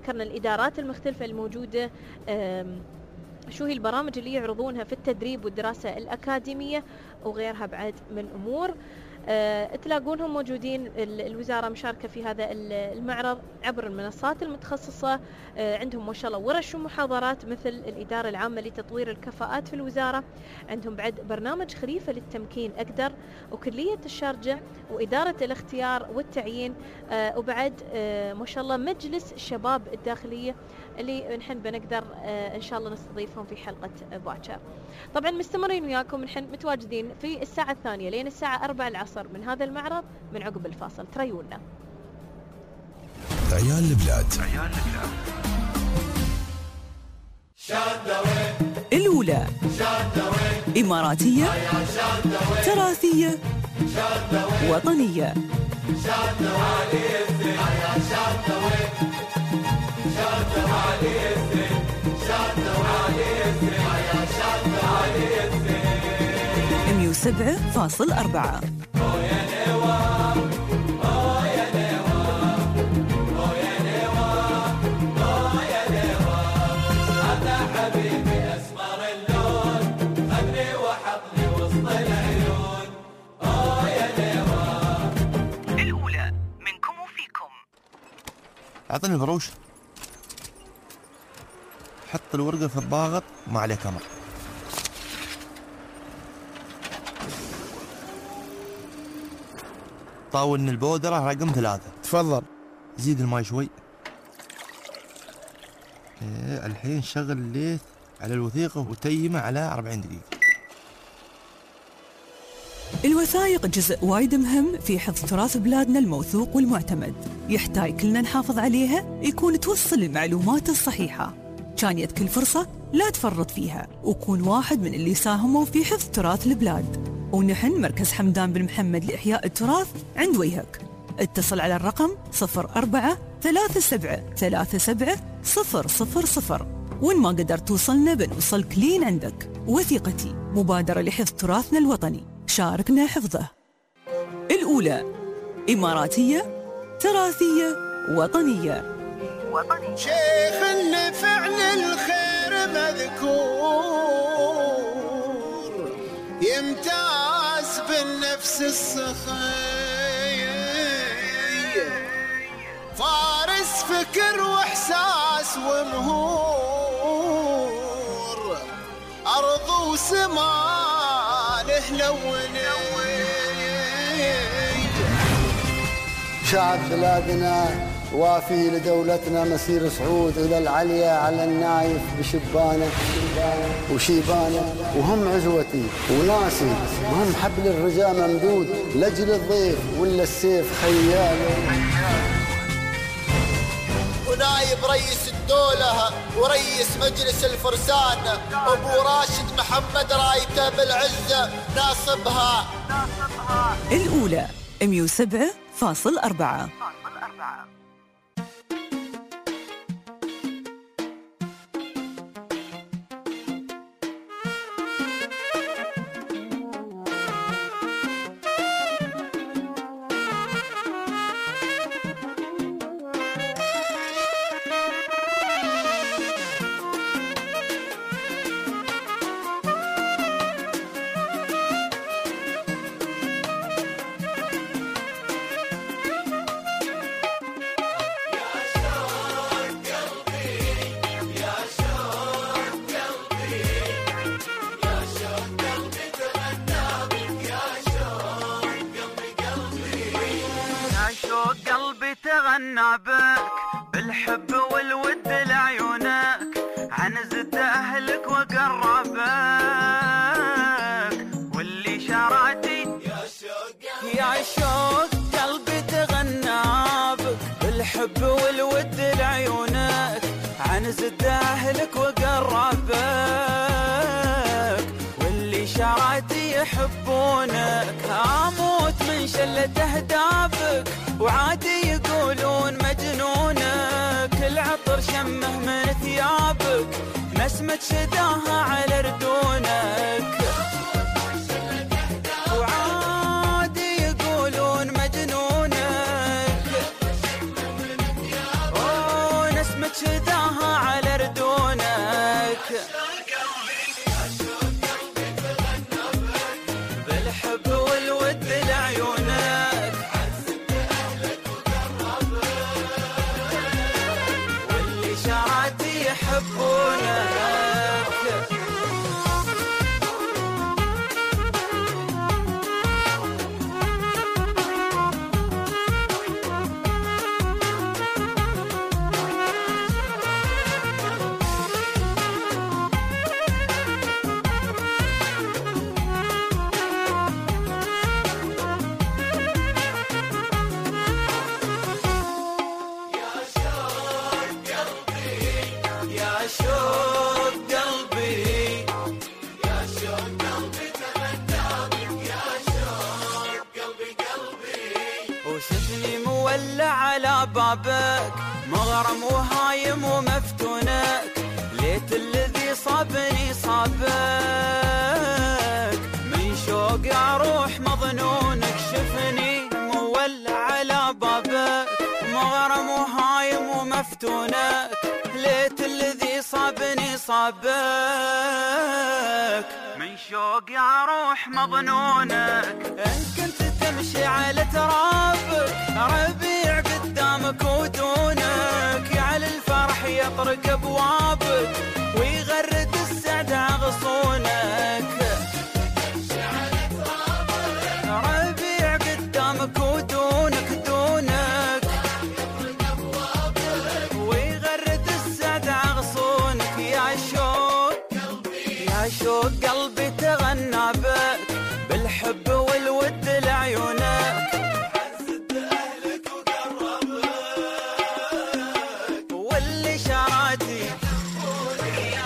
ذكرنا الإدارات المختلفة الموجودة، شو هي البرامج اللي يعرضونها في التدريب والدراسة الأكاديمية وغيرها بعد من أمور. تلاقونهم موجودين، الوزارة مشاركة في هذا المعرض عبر المنصات المتخصصة. عندهم ما شاء الله ورش ومحاضرات مثل الإدارة العامة لتطوير الكفاءات في الوزارة، عندهم بعد برنامج خليفة للتمكين أقدر، وكلية الشارجة، وإدارة الاختيار والتعيين، وبعد ما شاء الله مجلس الشباب الداخلية اللي نحن بنقدر إن شاء الله نستضيفهم في حلقة باكر. طبعا مستمرين وياكم، نحن متواجدين في الساعة 2 لين الساعة 4 العصر من هذا المعرض من عقب الفاصل. تريونا عيال البلاد. الأولى إماراتية، تراثية، وطنية. ميو 7.4. أعطني البروش، حط الورقة في الضاغط ما عليه كمر. طاولني البودرة رقم 3. تفضل. زيد الماي شوي. الحين شغل الليث على الوثيقة وتيمه على 40 دقيقة. الوثائق جزء وايد مهم في حفظ تراث بلادنا الموثوق والمعتمد، يحتاج كلنا نحافظ عليها، يكون توصل المعلومات الصحيحة. كان يد كل فرصة لا تفرط فيها، وكون واحد من اللي ساهموا في حفظ تراث البلاد. ونحن مركز حمدان بن محمد لإحياء التراث عند وجهك. اتصل على الرقم 04-3737-000. وإن ما قدرت توصلنا بنوصلك لين عندك. وثيقتي مبادرة لحفظ تراثنا الوطني، شاركنا حفظه. الأولى إماراتية، تراثية، وطنية. شيخ إن فعل الخير مذكور، يمتاز بالنفس السخية، فارس فكر واحساس ومهور، أرض وسما له لوني. شعب بلادنا وافي لدولتنا مسير صعود إلى العليا على النايف بشبانه وشيبانه، وهم عزوتي وناسي، وهم حبل الرجاء ممدود لجل الضيف ولا السيف خياله. ونايب رئيس الدولة ورئيس مجلس الفرسان أبو راشد محمد رايته بالعزة ناصبها. الأولى 107.4. تغنى بك بالحب والود لعيونك، عنزت أهلك وقربك، واللي شرعتي يا شوق قلبي تغنى بك بالحب والود لعيونك، عنزت أهلك وقربك، واللي شرعتي يحبونك، أموت من شلة أهدافك وعادي يقولون مجنونك، العطر شمه من ثيابك نسمة شداها على ردونك، وعادي يقولون مجنونك، أوه نسمة يحبونك. بابك مغرم وهايم ومفتونك، ليت الذي صابني صابك، من شوق اروح مظنونك، شفني مولع على بابك مغرم وهايم ومفتونك، ليت الذي صابني صابك، من شوق اروح مظنونك. ان كنت تمشي على ترابك ربيع قدامك ودونك، على الفرح يطرق ابوابك ويغرد السعد غصونك. ربيع قدامك ودونك دونك، ويغرد السعد غصونك. يا شوق يا شوق قلبي تغنى بك، بالحب والود لعيونك، عزت أهلك وقربك، واللي شراتي يا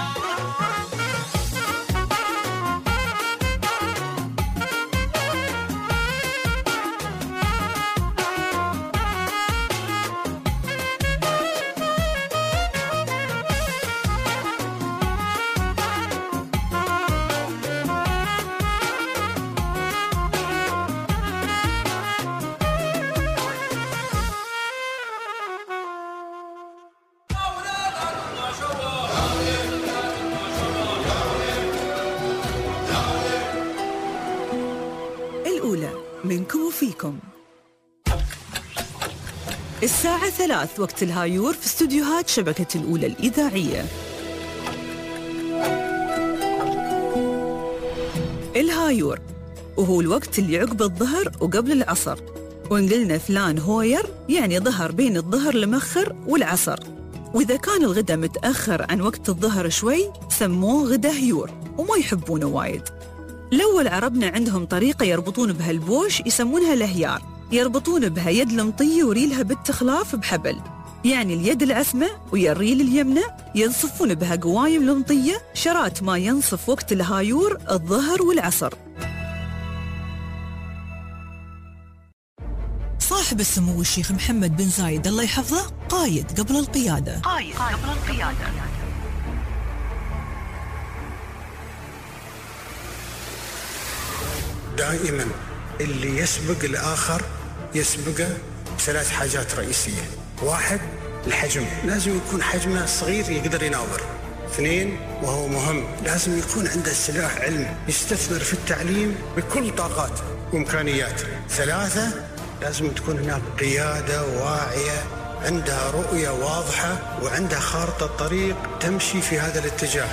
منكم وفيكم. الساعة 3 وقت الهايور في استوديوهات شبكة الأولى الإذاعية. الهايور وهو الوقت اللي عقب الظهر وقبل العصر، وإن قلنا فلان هوير يعني ظهر بين الظهر المخر والعصر، وإذا كان الغدا متأخر عن وقت الظهر شوي سموه غدا هيور وما يحبونه وايد. الأول عربنا عندهم طريقة يربطون بها البوش يسمونها الهيار، يربطون بها يد المطية وريلها بالتخلاف بحبل، يعني اليد العثمة ويا الريل اليمنى ينصفون بها قوايم المطية شرات ما ينصف وقت الهايور الظهر والعصر. صاحب السمو الشيخ محمد بن زايد الله يحفظه قايد قبل القيادة. دائما اللي يسبق الآخر يسبقه بثلاث حاجات رئيسية. واحد، الحجم، لازم يكون حجمه صغير يقدر يناظر. اثنين، وهو مهم، لازم يكون عنده سلاح علمي يستثمر في التعليم بكل طاقاته وإمكانياته. ثلاثة، لازم تكون هناك قيادة واعية عندها رؤية واضحة وعندها خارطة طريق تمشي في هذا الاتجاه.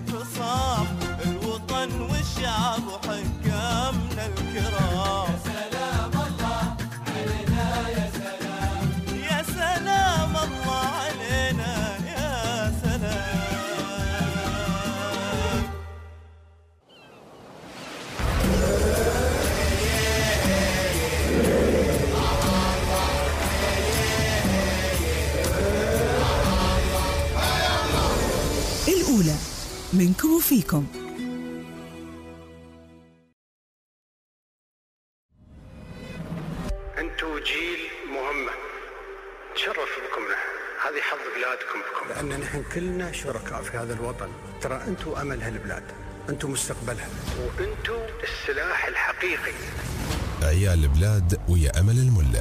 الوطن والشعب وحكامنا الكرام. منكم وفيكم. أنتوا جيل مهمة، تشرف بكم نحن، هذه حظ بلادكم بكم، لأن نحن كلنا شركاء في هذا الوطن. ترى أنتوا أمل هالبلاد، أنتوا مستقبلها، وأنتوا السلاح الحقيقي. عيال البلاد ويا أمل الملا.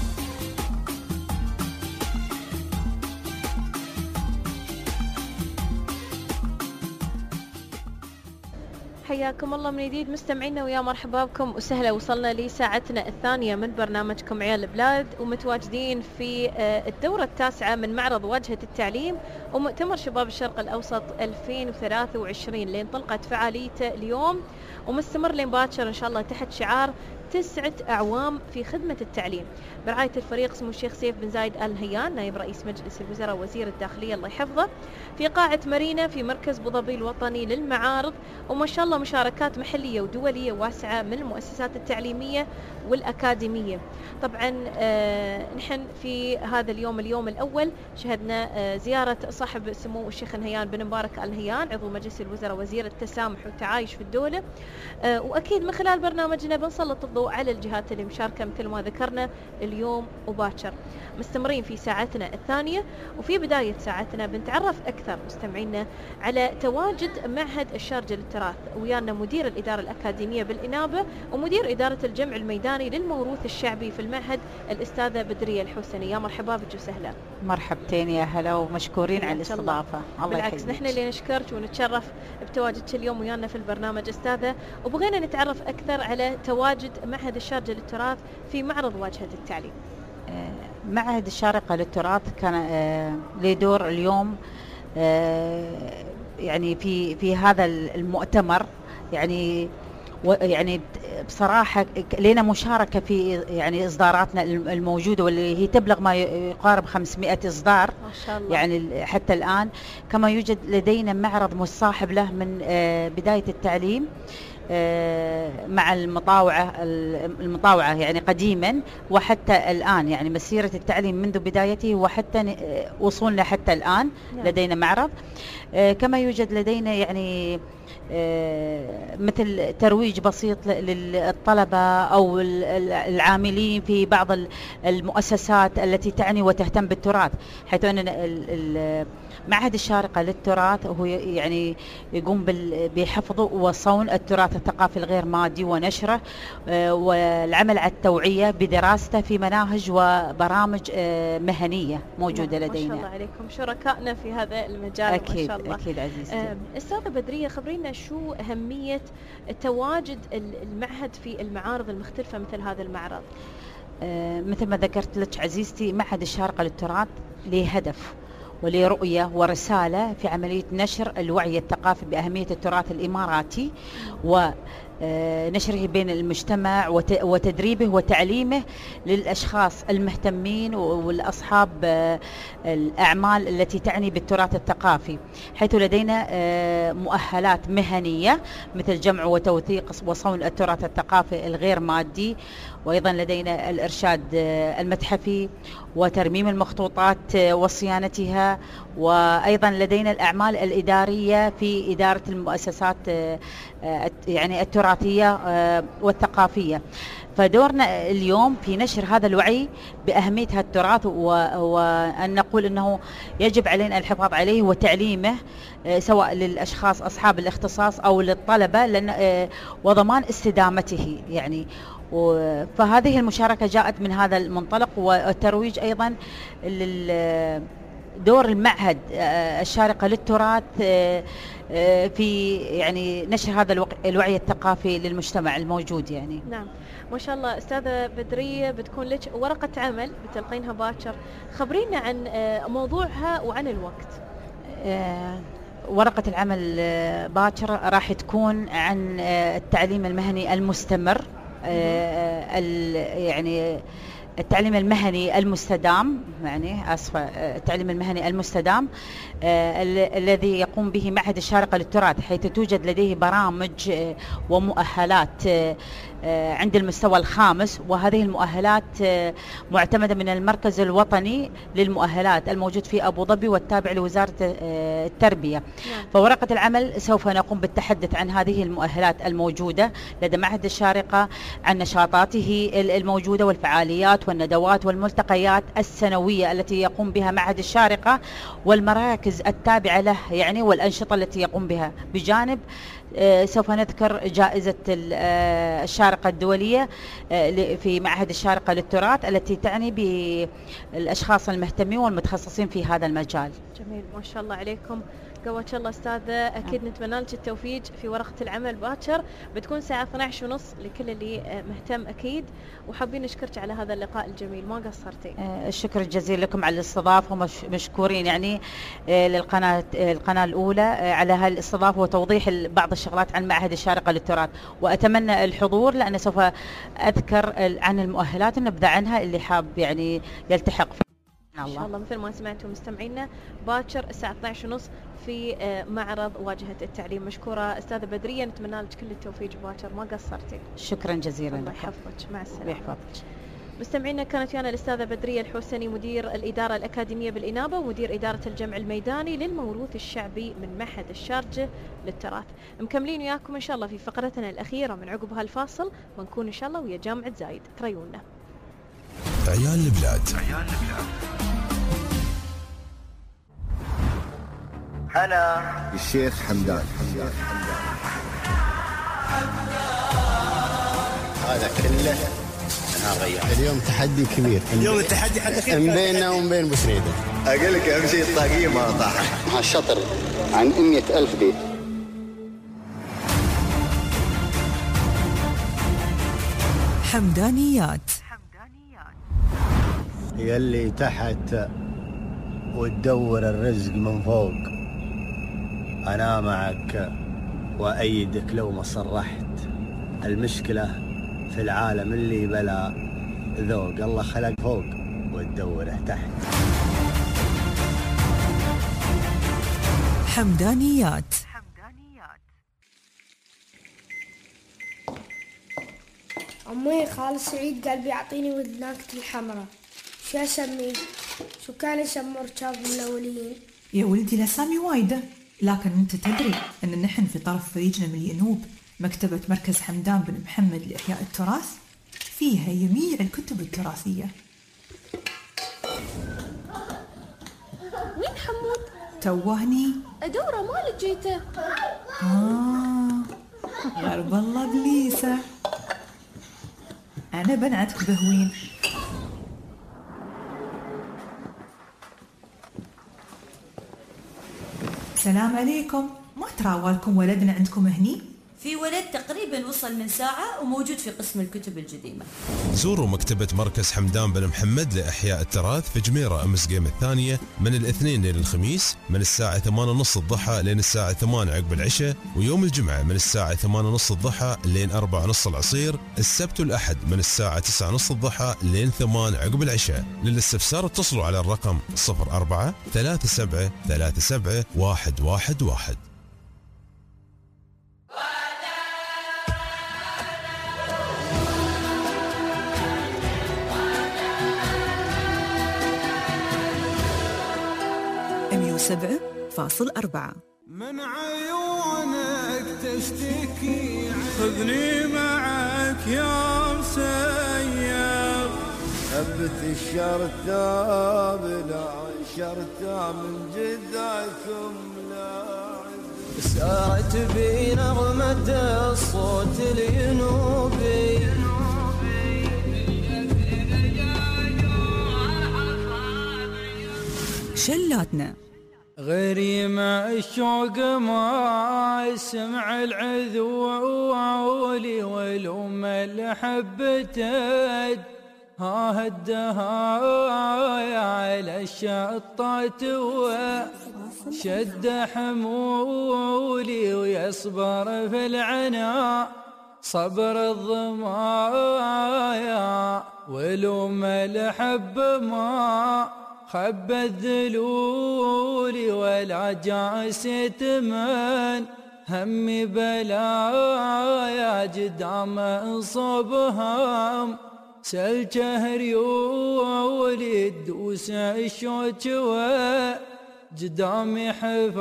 حياكم الله من جديد مستمعينا، ويا مرحبا بكم وسهلا. وصلنا لساعتنا الثانية من برنامجكم عيال البلاد، ومتواجدين في الدورة التاسعة من معرض واجهة التعليم ومؤتمر شباب الشرق الأوسط 2023 اللي انطلقت فعاليته اليوم ومستمر لين باكر إن شاء الله تحت شعار 9 أعوام في خدمة التعليم، برعاية الفريق سمو الشيخ سيف بن زايد آل نهيان نائب رئيس مجلس الوزراء وزير الداخلية الله يحفظه، في قاعة مارينا في مركز أبو ظبي الوطني للمعارض. وما شاء الله مشاركات محلية ودولية واسعة من المؤسسات التعليمية والأكاديمية. طبعا نحن في هذا اليوم الأول شهدنا زيارة صاحب سمو الشيخ نهيان بن مبارك آل نهيان عضو مجلس الوزراء وزير التسامح والتعايش في الدولة، وأكيد من خلال برنامجنا بنسلط الضوء على الجهات اللي مشاركة مثل ما ذكرنا اليوم وباكر. مستمرين في ساعتنا الثانية، وفي بداية ساعتنا بنتعرف أكثر مستمعينا على تواجد معهد الشارجة للتراث، ويانا مدير الإدارة الأكاديمية بالإنابة ومدير إدارة الجمع الميداني للموروث الشعبي في المعهد الأستاذة بدرية الحسني. يا مرحبا بك وسهلا. مرحبتين يا هلا ومشكورين على الاستضافة. الله بالعكس نحن اللي نشكرك ونتشرف بتواجدك اليوم ويانا في البرنامج أستاذة، وبغينا نتعرف أكثر على تواجد معهد الشارجة للتراث في معرض واجهة التعليم. معهد الشارقة للتراث كان له دور اليوم يعني في هذا المؤتمر، يعني بصراحة لنا مشاركة في يعني إصداراتنا الموجودة واللي هي تبلغ ما يقارب 500 إصدار ما شاء الله. يعني حتى الآن. كما يوجد لدينا معرض مصاحب له من بداية التعليم مع المطاوعة يعني قديما وحتى الآن، يعني مسيرة التعليم منذ بدايته وحتى وصولنا حتى الآن لدينا معرض. كما يوجد لدينا يعني مثل ترويج بسيط للطلبة أو العاملين في بعض المؤسسات التي تعني وتهتم بالتراث، حيث أن معهد الشارقة للتراث هو يعني يقوم بحفظ وصون التراث الثقافي الغير مادي ونشره والعمل على التوعية بدراسته في مناهج وبرامج مهنية موجودة لدينا. ما شاء الله عليكم شركائنا في هذا المجال. أكيد ما شاء الله. أكيد عزيزتي. أستاذة بدرية، خبرينا شو أهمية تواجد المعهد في المعارض المختلفة مثل هذا المعرض؟ مثل ما ذكرت لك عزيزتي، معهد الشارقة للتراث له هدف ولرؤية ورسالة في عملية نشر الوعي الثقافي بأهمية التراث الإماراتي ونشره بين المجتمع وتدريبه وتعليمه للأشخاص المهتمين والأصحاب الأعمال التي تعني بالتراث الثقافي، حيث لدينا مؤهلات مهنية مثل جمع وتوثيق وصون التراث الثقافي الغير مادي، وأيضا لدينا الإرشاد المتحفي وترميم المخطوطات وصيانتها، وأيضا لدينا الأعمال الإدارية في إدارة المؤسسات يعني التراثية والثقافية. فدورنا اليوم في نشر هذا الوعي بأهمية هذا التراث، وأن نقول أنه يجب علينا الحفاظ عليه وتعليمه سواء للأشخاص أصحاب الاختصاص أو للطلبة وضمان استدامته يعني. فهذه المشاركة جاءت من هذا المنطلق، والترويج أيضا دور المعهد الشارقة للتراث في يعني نشر هذا الوعي الثقافي للمجتمع الموجود يعني. نعم ما شاء الله. أستاذة بدرية، بتكون لك ورقة عمل بتلقينها باكر، خبرينا عن موضوعها وعن الوقت. ورقة العمل باكر راح تكون عن التعليم المهني المستمر، يعني التعليم المهني المستدام، يعني آسفة التعليم المهني المستدام الذي يقوم به معهد الشارقة للتراث، حيث توجد لديه برامج ومؤهلات عند المستوى الخامس، وهذه المؤهلات معتمدة من المركز الوطني للمؤهلات الموجود في أبو ظبي والتابع لوزارة التربية. فورقة العمل سوف نقوم بالتحدث عن هذه المؤهلات الموجودة لدى معهد الشارقة، عن نشاطاته الموجودة والفعاليات والندوات والملتقيات السنوية التي يقوم بها معهد الشارقة والمراكز التابعة له يعني، والأنشطة التي يقوم بها. بجانب سوف نذكر جائزة الشارقة الدولية في معهد الشارقة للتراث التي تعني بالأشخاص المهتمين والمتخصصين في هذا المجال. جميل، ما شاء الله عليكم، قوات الله أستاذة. أكيد نتمنى لك التوفيق في ورقة العمل باكر، بتكون الساعة 12:30 لكل اللي مهتم أكيد، وحابين نشكرك على هذا اللقاء الجميل، ما قصرتي. الشكر الجزيل لكم على الاستضافة، ومشكورين يعني القناة الأولى على هالاستضافة وتوضيح بعض الشغلات عن معهد الشارقة للتراث، وأتمنى الحضور لأن سوف أذكر عن المؤهلات ونبذة عنها اللي حاب يعني يلتحق في إن شاء الله. مثل ما سمعتوا مستمعينا باكر الساعة 12:30 في معرض واجهة التعليم. مشكورة أستاذة بدرية، نتمنى لك كل التوفيق باكر، ما قصرتي. شكرا جزيلا. الله يحفظك، مع السلامة. يحفظك. مستمعينا، كانت ويانا الأستاذة بدرية الحوسني، مدير الإدارة الأكاديمية بالإنابة ومدير إدارة الجمع الميداني للموروث الشعبي من معهد الشارقة للتراث. مكملين وياكم إن شاء الله في فقرتنا الأخيرة من عقب هالفاصل، ونكون إن شاء الله ويا جامعة زايد. تريونا عيال البلاد. أنا الشيخ حمدان. هذا كله أنا غير. اليوم تحدي كبير. اليوم التحدي حقك بيننا وبين بوسنيدة. أقول لك أهم شيء الطاقية ما طاحت. مع الشطر عن 100,000 بيت. حمدانيات. يلي تحت وتدور الرزق من فوق، أنا معك وأيدك لو ما صرحت. المشكلة في العالم اللي بلا ذوق، الله خلق فوق وتدوره تحت. حمدانيات. عمي خالد سعيد قال بيعطيني ودناكتي الحمراء، شو اسميه؟ شو كان يسموا ركابهم الاوليين؟ يا ولدي الاسامي وايده، لكن انت تدري ان نحن في طرف فريقنا من الينوب مكتبة مركز حمدان بن محمد لإحياء التراث فيها جميع الكتب التراثية. مين حمود؟ توهني ادوره ما لقيته. غرب الله بليسه، أنا بنعتك بهوين. السلام عليكم، ما تراوالكم ولدنا عندكم هني؟ في ولد تقريبا وصل من ساعة وموجود في قسم الكتب القديمة. زوروا مكتبة مركز حمدان بن محمد لإحياء التراث في جميرة أمس قيم الثانية من الاثنين لين الخميس من الساعة 8:30 الضحى لين الساعة 8 عقب العشاء، ويوم الجمعة من الساعة 8:30 الضحى لين 4:30 العصير، السبت والأحد من الساعة 9:30 الضحى لين 8 عقب العشاء. للاستفسار اتصلوا على الرقم 04 37 37 111. .4 من عيونك تشتكي، خذني معك يا مسير. ثبت الشرطة بلا شرطة من جدعكم لاعب. سارت بي نغمة الصوت الينوبي، شلاتنا غريمة الشوق ما يسمع العذولي، والأم اللي حبتت ها هدها على الشطات وشد حمولي، ويصبر في العناء صبر الضمايا، والأم اللي حب ما خب الذلول، ولا جاسة من همي بلايا قدام صوبهم سل جهري ولد وسع الشوكوة قدامي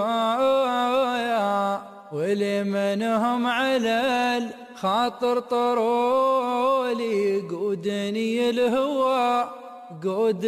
حفايا ولي منهم على الخاطر طرولي قودني الهوى قود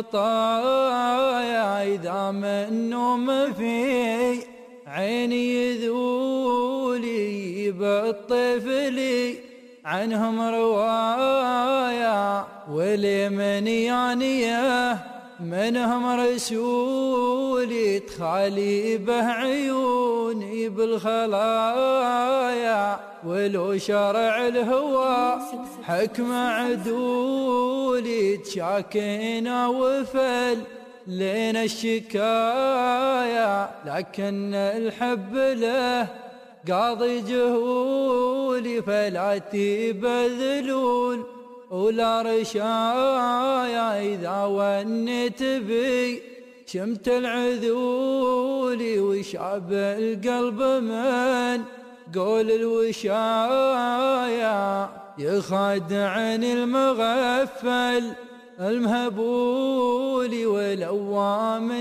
المطايا إذا منه ما في عيني يذولي بالطفلي عنهم روايا ولي من يانيه منهم رسولي تخالي به عيوني بالخلايا ولو شرع الهوى حكم عدولي تشاكينا وفل لين الشكايا لكن الحب له قاضي جهولي فلا تبذلون ولا رشايا إذا ونيت بي شمت العذولي وشاب القلب من قول الوشايا يخادعني المغفل المهبولي والأوام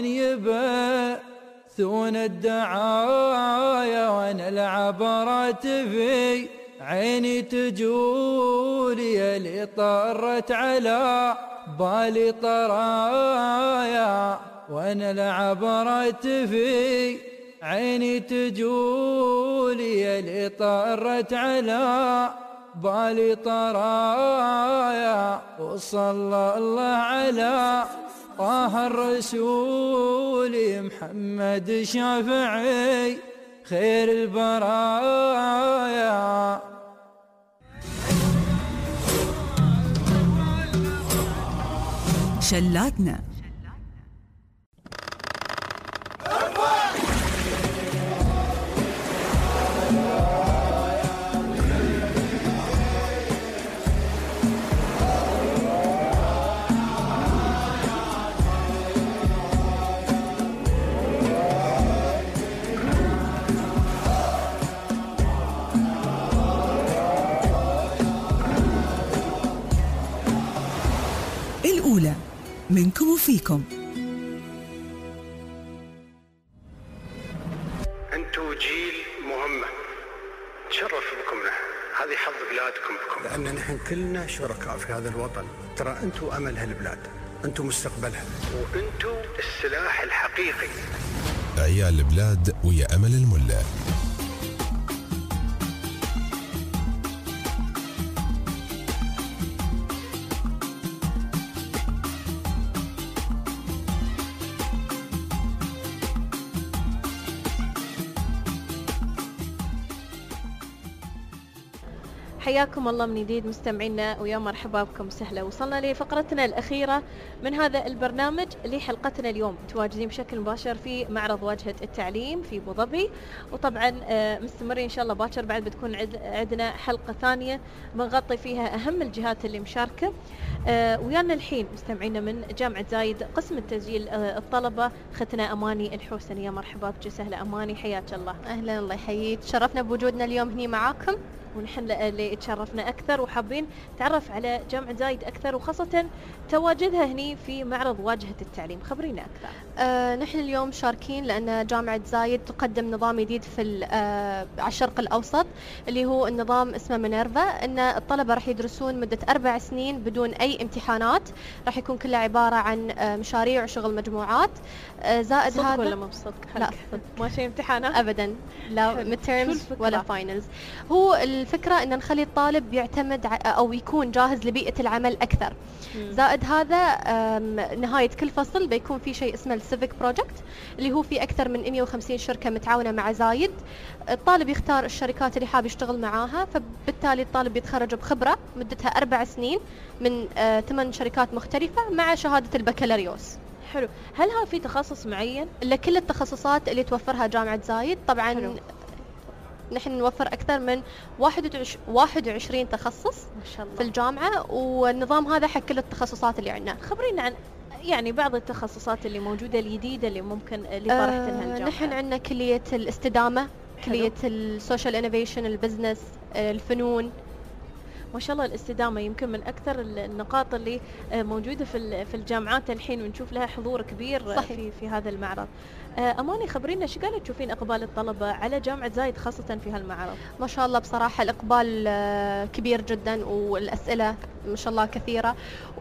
يبثون الدعايا وانا العبرات في عيني تجولي اللي طرت على بالي طرايا وانا العبرات في عيني تجولي اللي طرت على بالي طرايا وصلى الله على طه الرسول محمد شافعي خير البرايا. شلاتنا الأولى منكم وفيكم. أنتوا جيل مهمة تشرف بكم نحن، هذه حظ بلادكم بكم، لأن نحن كلنا شركاء في هذا الوطن. ترى أنتوا أمل هالبلاد، أنتوا مستقبلها، وأنتوا السلاح الحقيقي. عيال البلاد ويا أمل الملا. حياكم الله من جديد مستمعينا ويا مرحبا بكم وسهلا. وصلنا لفقرتنا الأخيرة من هذا البرنامج اللي حلقتنا اليوم متواجدين بشكل مباشر في معرض واجهة التعليم في أبو ظبي، وطبعا مستمرين إن شاء الله باكر بعد بتكون عندنا حلقة ثانية بنغطي فيها أهم الجهات اللي مشاركة. ويانا الحين مستمعينا من جامعة زايد قسم التسجيل الطلبة ختنا أماني الحوسني. يا مرحبا بك سهلا أماني، حياك الله. أهلا الله يحييك، تشرفنا بوجودنا اليوم هني معاكم، ونحن اللي تشرفنا أكثر وحابين نتعرف على جامعة زايد أكثر وخاصة تواجدها هني في معرض واجهة التعليم. خبرينا أكثر. نحن اليوم شاركين لأن جامعة زايد تقدم نظام جديد في على الشرق الأوسط اللي هو النظام اسمه مينيرفا، أن الطلبة راح يدرسون مدة 4 سنين بدون أي امتحانات، راح يكون كله عبارة عن مشاريع وشغل مجموعات. زائد صدق هذا ولا مو بصدق؟ لا صدق، ما شيء امتحانات أبدا، لا ميدتيرمز ولا فاينلز. هو الفكرة أن نخلي الطالب يعتمد أو يكون جاهز لبيئة العمل أكثر. زائد هذا نهاية كل فصل بيكون في شيء اسمه السيفيك بروجكت اللي هو في أكثر من 150 شركة متعاونة مع زايد. الطالب يختار الشركات اللي حاب يشتغل معاها، فبالتالي الطالب يتخرج بخبرة مدتها 4 سنين من 8 شركات مختلفة مع شهادة البكالوريوس. حلو. هل ها في تخصص معين؟ لكل التخصصات اللي توفرها جامعة زايد طبعا. حلو. نحن نوفر أكثر من 21 تخصص ما شاء الله في الجامعة، والنظام هذا حق كل التخصصات اللي عندنا. خبرينا عن يعني بعض التخصصات اللي موجودة الجديدة اللي ممكن اللي طرحتها الجامعة. نحن عندنا كلية الاستدامة، كلية السوشيال انوفيشن، البزنس، الفنون. ما شاء الله الاستدامة يمكن من أكثر النقاط اللي موجودة في الجامعات الحين، ونشوف لها حضور كبير في هذا المعرض. أماني خبرينا شو قاعدة تشوفين إقبال الطلبة على جامعة زايد خاصة في هالمعرض؟ ما شاء الله بصراحة الإقبال كبير جدا، والأسئلة ما شاء الله كثيرة.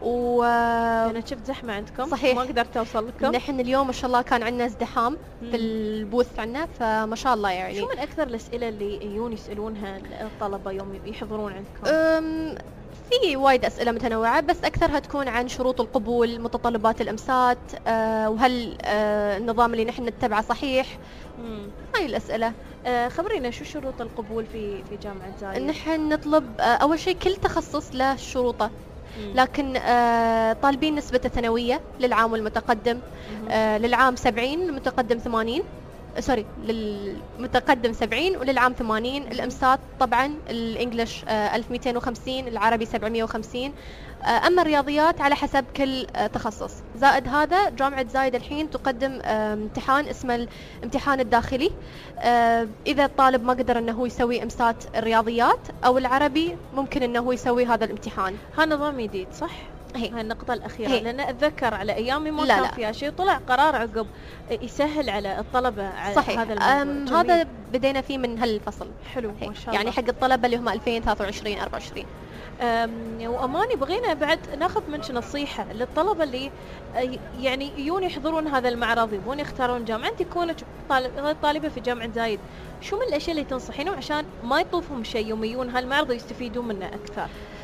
أنا شفت زحمة عندكم صحيح، ما قدرت أوصل لكم. نحن اليوم ما شاء الله كان عندنا ازدحام في البوث عندنا، فما شاء الله يعني. شو من أكثر الأسئلة اللي يجون يسألونها الطلبة يوم يحضرون عندكم؟ في وايد أسئلة متنوعة، بس أكثرها تكون عن شروط القبول، متطلبات الإمسات، وهل النظام اللي نحن نتبعه صحيح. هاي الأسئلة. خبرينا شو شروط القبول في جامعة زايد؟ نحن نطلب أول شيء كل تخصص له شروطه، لكن طالبين نسبة الثانوية للعام والمتقدم. للعام 70، للمتقدم 80. سوري، للمتقدم 70 وللعام 80. الإمسات طبعا الإنجليش 1250، العربي 750. أما الرياضيات على حسب كل تخصص. زائد هذا جامعة زايد الحين تقدم امتحان اسمه الامتحان الداخلي. إذا الطالب ما قدر أنه يسوي إمسات الرياضيات أو العربي، ممكن أنه يسوي هذا الامتحان. هذا نظام جديد صح؟ هاي النقطة الأخيرة، لأن أتذكر على أيامي ما لا كان فيها شيء، طلع قرار عقب يسهل على الطلبة على صحيح. هذا الموضوع. هذا بدينا فيه من هالفصل. حلو ما شاء الله. يعني حق الطلبة اللي هم 2023 24. وأماني بغينا بعد ناخذ منك نصيحة للطلبة اللي يعني يجون يحضرون هذا المعرض، يبون يختارون جامعة. أنت كونك طالبة في جامعة زايد، شو من الأشياء اللي تنصحينهم عشان ما يطوفهم شيء يوم يجون هالمعرض ويستفيدون منه أكثر؟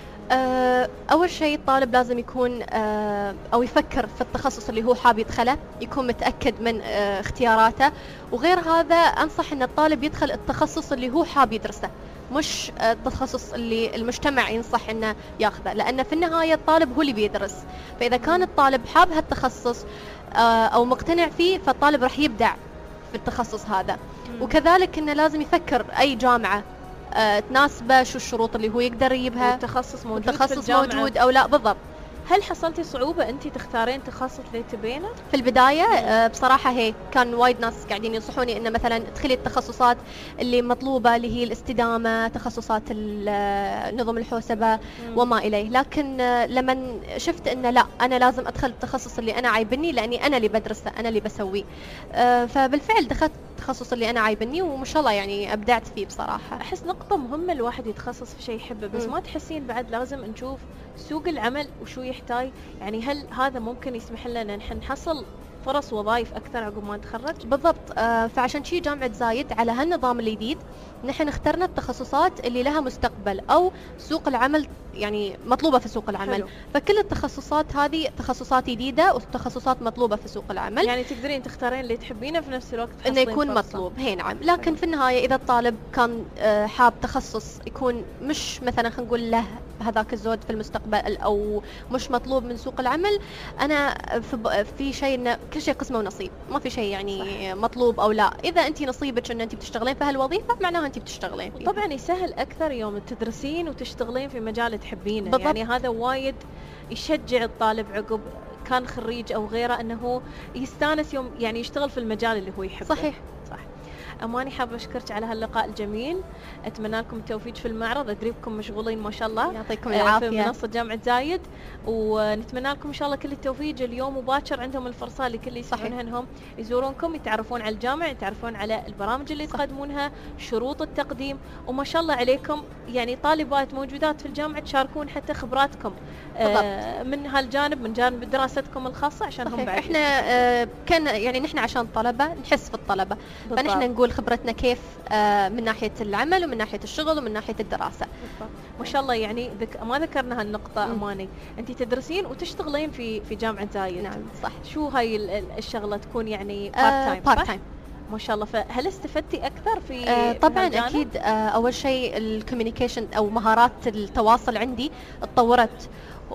أول شيء الطالب لازم يكون أو يفكر في التخصص اللي هو حاب يدخله، يكون متأكد من اختياراته. وغير هذا أنصح أن الطالب يدخل التخصص اللي هو حاب يدرسه، مش التخصص اللي المجتمع ينصح أنه ياخذه، لأن في النهاية الطالب هو اللي بيدرس. فإذا كان الطالب حاب هالتخصص أو مقتنع فيه، فالطالب راح يبدع في التخصص هذا. وكذلك أنه لازم يفكر أي جامعة تناسبه، شو الشروط اللي هو يقدر يجيبها، والتخصص موجود التخصص في الجامعة موجود أو لا. بالضبط. هل حصلتي صعوبة أنت تختارين تخصص اللي تبينه؟ في البداية بصراحة كان وايد ناس قاعدين ينصحوني إن مثلا ادخلي التخصصات اللي مطلوبة، اللي هي الاستدامة، تخصصات نظم الحوسبة وما إليه. لكن لما شفت إن لا، أنا لازم أدخل التخصص اللي أنا عايبني، لأني أنا اللي بدرسه، أنا اللي بسويه. فبالفعل دخلت التخصص اللي أنا عايبني، وما شاء الله يعني أبدعت فيه بصراحة. أحس نقطة مهمة الواحد يتخصص في شيء يحبه، بس ما تحسين بعد لازم نشوف سوق العمل وشو يحتاج؟ يعني هل هذا ممكن يسمح لنا نحن نحصل فرص وظائف أكثر عقب ما نتخرج؟ بالضبط. فعشان شي جامعة زايد على هالنظام الجديد نحن اخترنا التخصصات اللي لها مستقبل أو سوق العمل يعني مطلوبة في سوق العمل. حلو. فكل التخصصات هذه تخصصات جديدة وتخصصات مطلوبة في سوق العمل. يعني تقدرين تختارين اللي تحبينه في نفس الوقت إنه يكون مطلوب. نعم. لكن حلو. في النهاية إذا الطالب كان حاب تخصص يكون مش مثلا خلينا نقول له هذاك الزود في المستقبل أو مش مطلوب من سوق العمل، أنا في شيء إن كل شيء قسمه ونصيب، ما في شيء يعني صح. مطلوب أو لا. إذا أنت نصيبك إن أنت بتشتغلين في هالوظيفة، معناها أنت بتشتغلين فيها. طبعا يسهل أكثر يوم تدرسين وتشتغلين في مجال تحبينه. بالضبط. يعني هذا وايد يشجع الطالب عقب كان خريج أو غيره أنه يستانس يوم يعني يشتغل في المجال اللي هو يحبه. صحيح. صح. أماني حابة أشكرك على هاللقاء الجميل، أتمنى لكم التوفيق في المعرض، أدري بكم مشغولين ما شاء الله. يعطيكم العافية. في منصة جامعة زايد، ونتمنى لكم إن شاء الله كل التوفيق. اليوم وباكر عندهم الفرصة لكل يسمعونها أنهم يزورونكم، يتعرفون على الجامعة، يتعرفون على البرامج اللي تقدمونها، شروط التقديم، وما شاء الله عليكم يعني طالبات موجودات في الجامعة تشاركون حتى خبراتكم من هالجانب، من جانب دراستكم الخاصة، عشان هم بعد احنا كان يعني نحن عشان طلبة نحس في الطلبة، فنحن نقول خبرتنا كيف من ناحية العمل ومن ناحية الشغل ومن ناحية الدراسة. ما شاء الله. يعني ما ذكرنا هالنقطة. أماني أنت تدرسين وتشتغلين في جامعة زايد. نعم صح. شو هاي الشغلة تكون يعني بارت تايم؟ ما شاء الله. فهل استفدتي أكثر في طبعا أكيد. أول شيء الكوميونيكيشن أو مهارات التواصل عندي اتطورت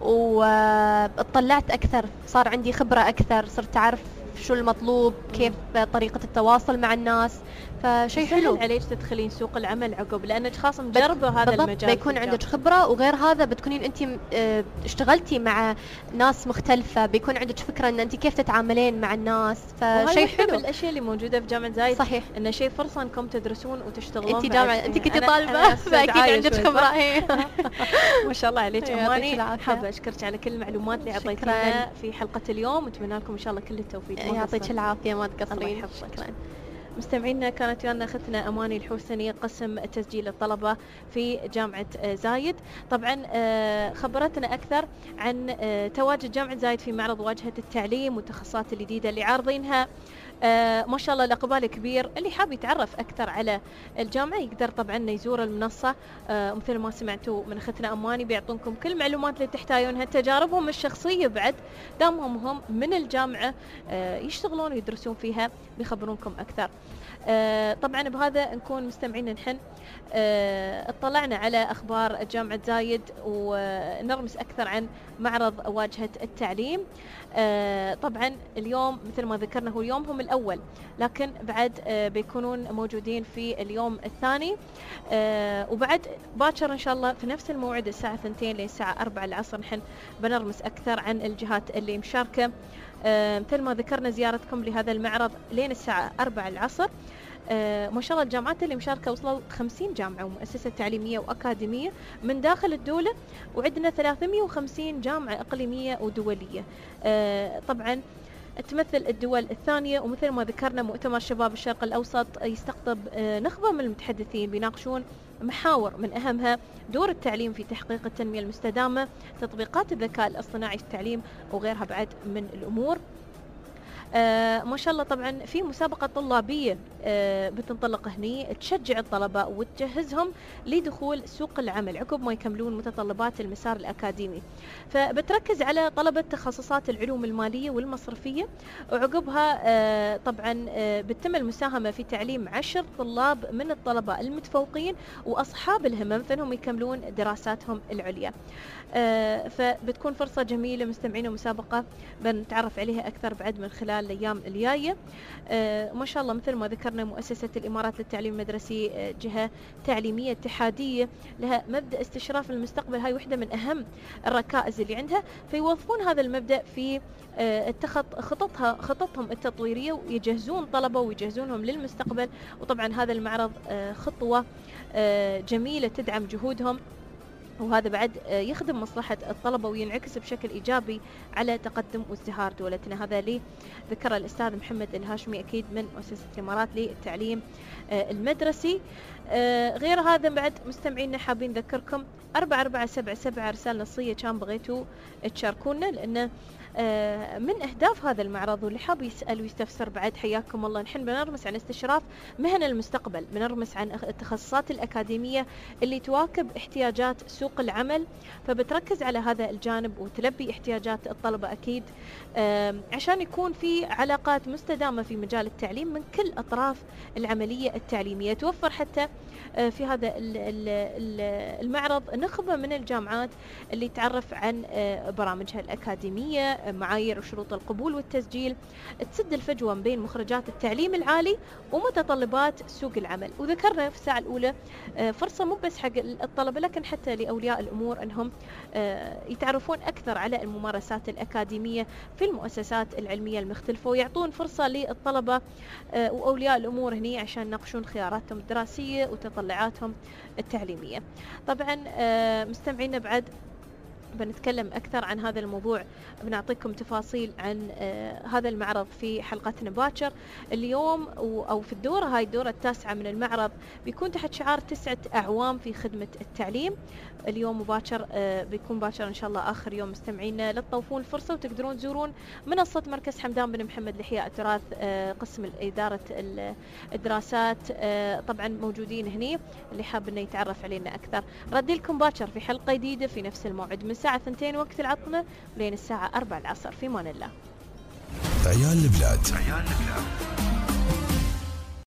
واطلعت أكثر، صار عندي خبرة أكثر، صرت أعرف شو المطلوب، كيف طريقة التواصل مع الناس، فشيء حلو عليك تدخلين سوق العمل عقب، لانك خاصه مجربه هذا المجال، بيكون عندك خبره، وغير هذا بتكونين انت اشتغلتي مع ناس مختلفه، بيكون عندك فكره ان انت كيف تتعاملين مع الناس، فشيء حلو. الاشياء اللي موجوده في جامعه زايد صحيح انه شيء فرصه انكم تدرسون وتشتغلون. انت جامعه، انت كنتي طالبه فاكيد عندك خبره. ما شاء الله عليك اماني، حابه اشكرك على كل المعلومات اللي اعطيتينا في حلقه اليوم، ونتمنى لكم ان شاء الله كل التوفيق. يعطيك العافيه، ما تقصرين. شكرا. مستمعينا، كانت ويانا اختنا اماني الحوسني قسم تسجيل الطلبه في جامعه زايد. طبعا خبرتنا اكثر عن تواجد جامعه زايد في معرض واجهه التعليم والتخصصات الجديده اللي عارضينها. ما شاء الله الاقبال كبير. اللي حاب يتعرف اكثر على الجامعه يقدر طبعا يزور المنصه، مثل ما سمعتوا من اختنا اماني بيعطونكم كل المعلومات اللي تحتاجونها، تجاربهم الشخصيه بعد دامهم هم من الجامعه يشتغلون ويدرسون فيها بيخبرونكم اكثر. طبعا بهذا نكون مستمعين نحن اطلعنا على اخبار جامعه زايد ونرمس اكثر عن معرض واجهه التعليم. طبعا اليوم مثل ما ذكرنا هو اليوم الاول، لكن بعد بيكونون موجودين في اليوم الثاني، وبعد باكر ان شاء الله في نفس الموعد الساعه 2 للساعه 4 العصر نحن بنرمس اكثر عن الجهات اللي مشاركه. مثل ما ذكرنا زيارتكم لهذا المعرض لين الساعه 4 العصر. ما شاء الله الجامعات اللي مشاركه وصلوا 50 جامعه ومؤسسه تعليميه واكاديميه من داخل الدوله، وعندنا 350 جامعه اقليميه ودوليه. طبعا تمثل الدول الثانيه، ومثل ما ذكرنا مؤتمر شباب الشرق الاوسط يستقطب نخبه من المتحدثين بيناقشون محاور من اهمها دور التعليم في تحقيق التنميه المستدامه، تطبيقات الذكاء الاصطناعي في التعليم وغيرها بعد من الامور. ما شاء الله طبعا في مسابقة طلابية بتنطلق هني تشجع الطلبة وتجهزهم لدخول سوق العمل عقب ما يكملون متطلبات المسار الأكاديمي، فبتركز على طلبة تخصصات العلوم المالية والمصرفية، وعقبها طبعا بتتم المساهمة في تعليم 10 طلاب من الطلبة المتفوقين وأصحاب الهمم فإنهم يكملون دراساتهم العليا. فبتكون فرصة جميلة مستمعين، ومسابقة بنتعرف عليها أكثر بعد من خلال الأيام الجاية. ما شاء الله مثل ما ذكرنا مؤسسة الإمارات للتعليم المدرسي جهة تعليمية اتحادية لها مبدأ استشراف المستقبل، هاي واحدة من أهم الركائز اللي عندها، فيوظفون هذا المبدأ في اتخاذ خططهم التطويرية ويجهزون طلبة ويجهزونهم للمستقبل. وطبعا هذا المعرض خطوة جميلة تدعم جهودهم، وهذا بعد يخدم مصلحة الطلبة وينعكس بشكل إيجابي على تقدم وازدهار دولتنا. هذا لي ذكر الأستاذ محمد الهاشمي أكيد من مؤسسة الإمارات للتعليم المدرسي. غير هذا بعد مستمعينا حابين نذكركم 4477 رسالة نصية كان بغيتوا تشاركونا، لأنه من أهداف هذا المعرض، واللي حاب يسأل ويستفسر بعد حياكم الله. نحن بنرمس عن استشراف مهن المستقبل، بنرمس عن التخصصات الأكاديمية اللي تواكب احتياجات سوق العمل، فبتركز على هذا الجانب وتلبي احتياجات الطلبة أكيد، عشان يكون في علاقات مستدامة في مجال التعليم من كل أطراف العملية التعليمية. توفر حتى في هذا المعرض نخبة من الجامعات اللي تعرف عن برامجها الأكاديمية، معايير وشروط القبول والتسجيل، تسد الفجوة بين مخرجات التعليم العالي ومتطلبات سوق العمل. وذكرنا في الساعة الأولى فرصة مو بس حق الطلبة لكن حتى لأولياء الأمور أنهم يتعرفون أكثر على الممارسات الأكاديمية في المؤسسات العلمية المختلفة، ويعطون فرصة للطلبة وأولياء الأمور هني عشان يناقشون خياراتهم الدراسية وتطلعاتهم التعليمية. طبعا مستمعينا بعد بنتكلم أكثر عن هذا الموضوع، بنعطيكم تفاصيل عن هذا المعرض في حلقتنا باكر اليوم، أو في الدورة هاي الدورة التاسعة من المعرض، بيكون تحت شعار 9 أعوام في خدمة التعليم. اليوم وباكر بيكون باكر إن شاء الله آخر يوم مستمعينا، لا تطوفون الفرصة وتقدرون تزورون منصة مركز حمدان بن محمد لإحياء التراث قسم إدارة الدراسات. طبعا موجودين هني اللي حاب إنه يتعرف علينا أكثر. ردي لكم باكر في حلقة جديدة في نفس الموعد من الساعة 2 وقت العطلة لين الساعة 4 العصر. في مان الله. عيال البلاد.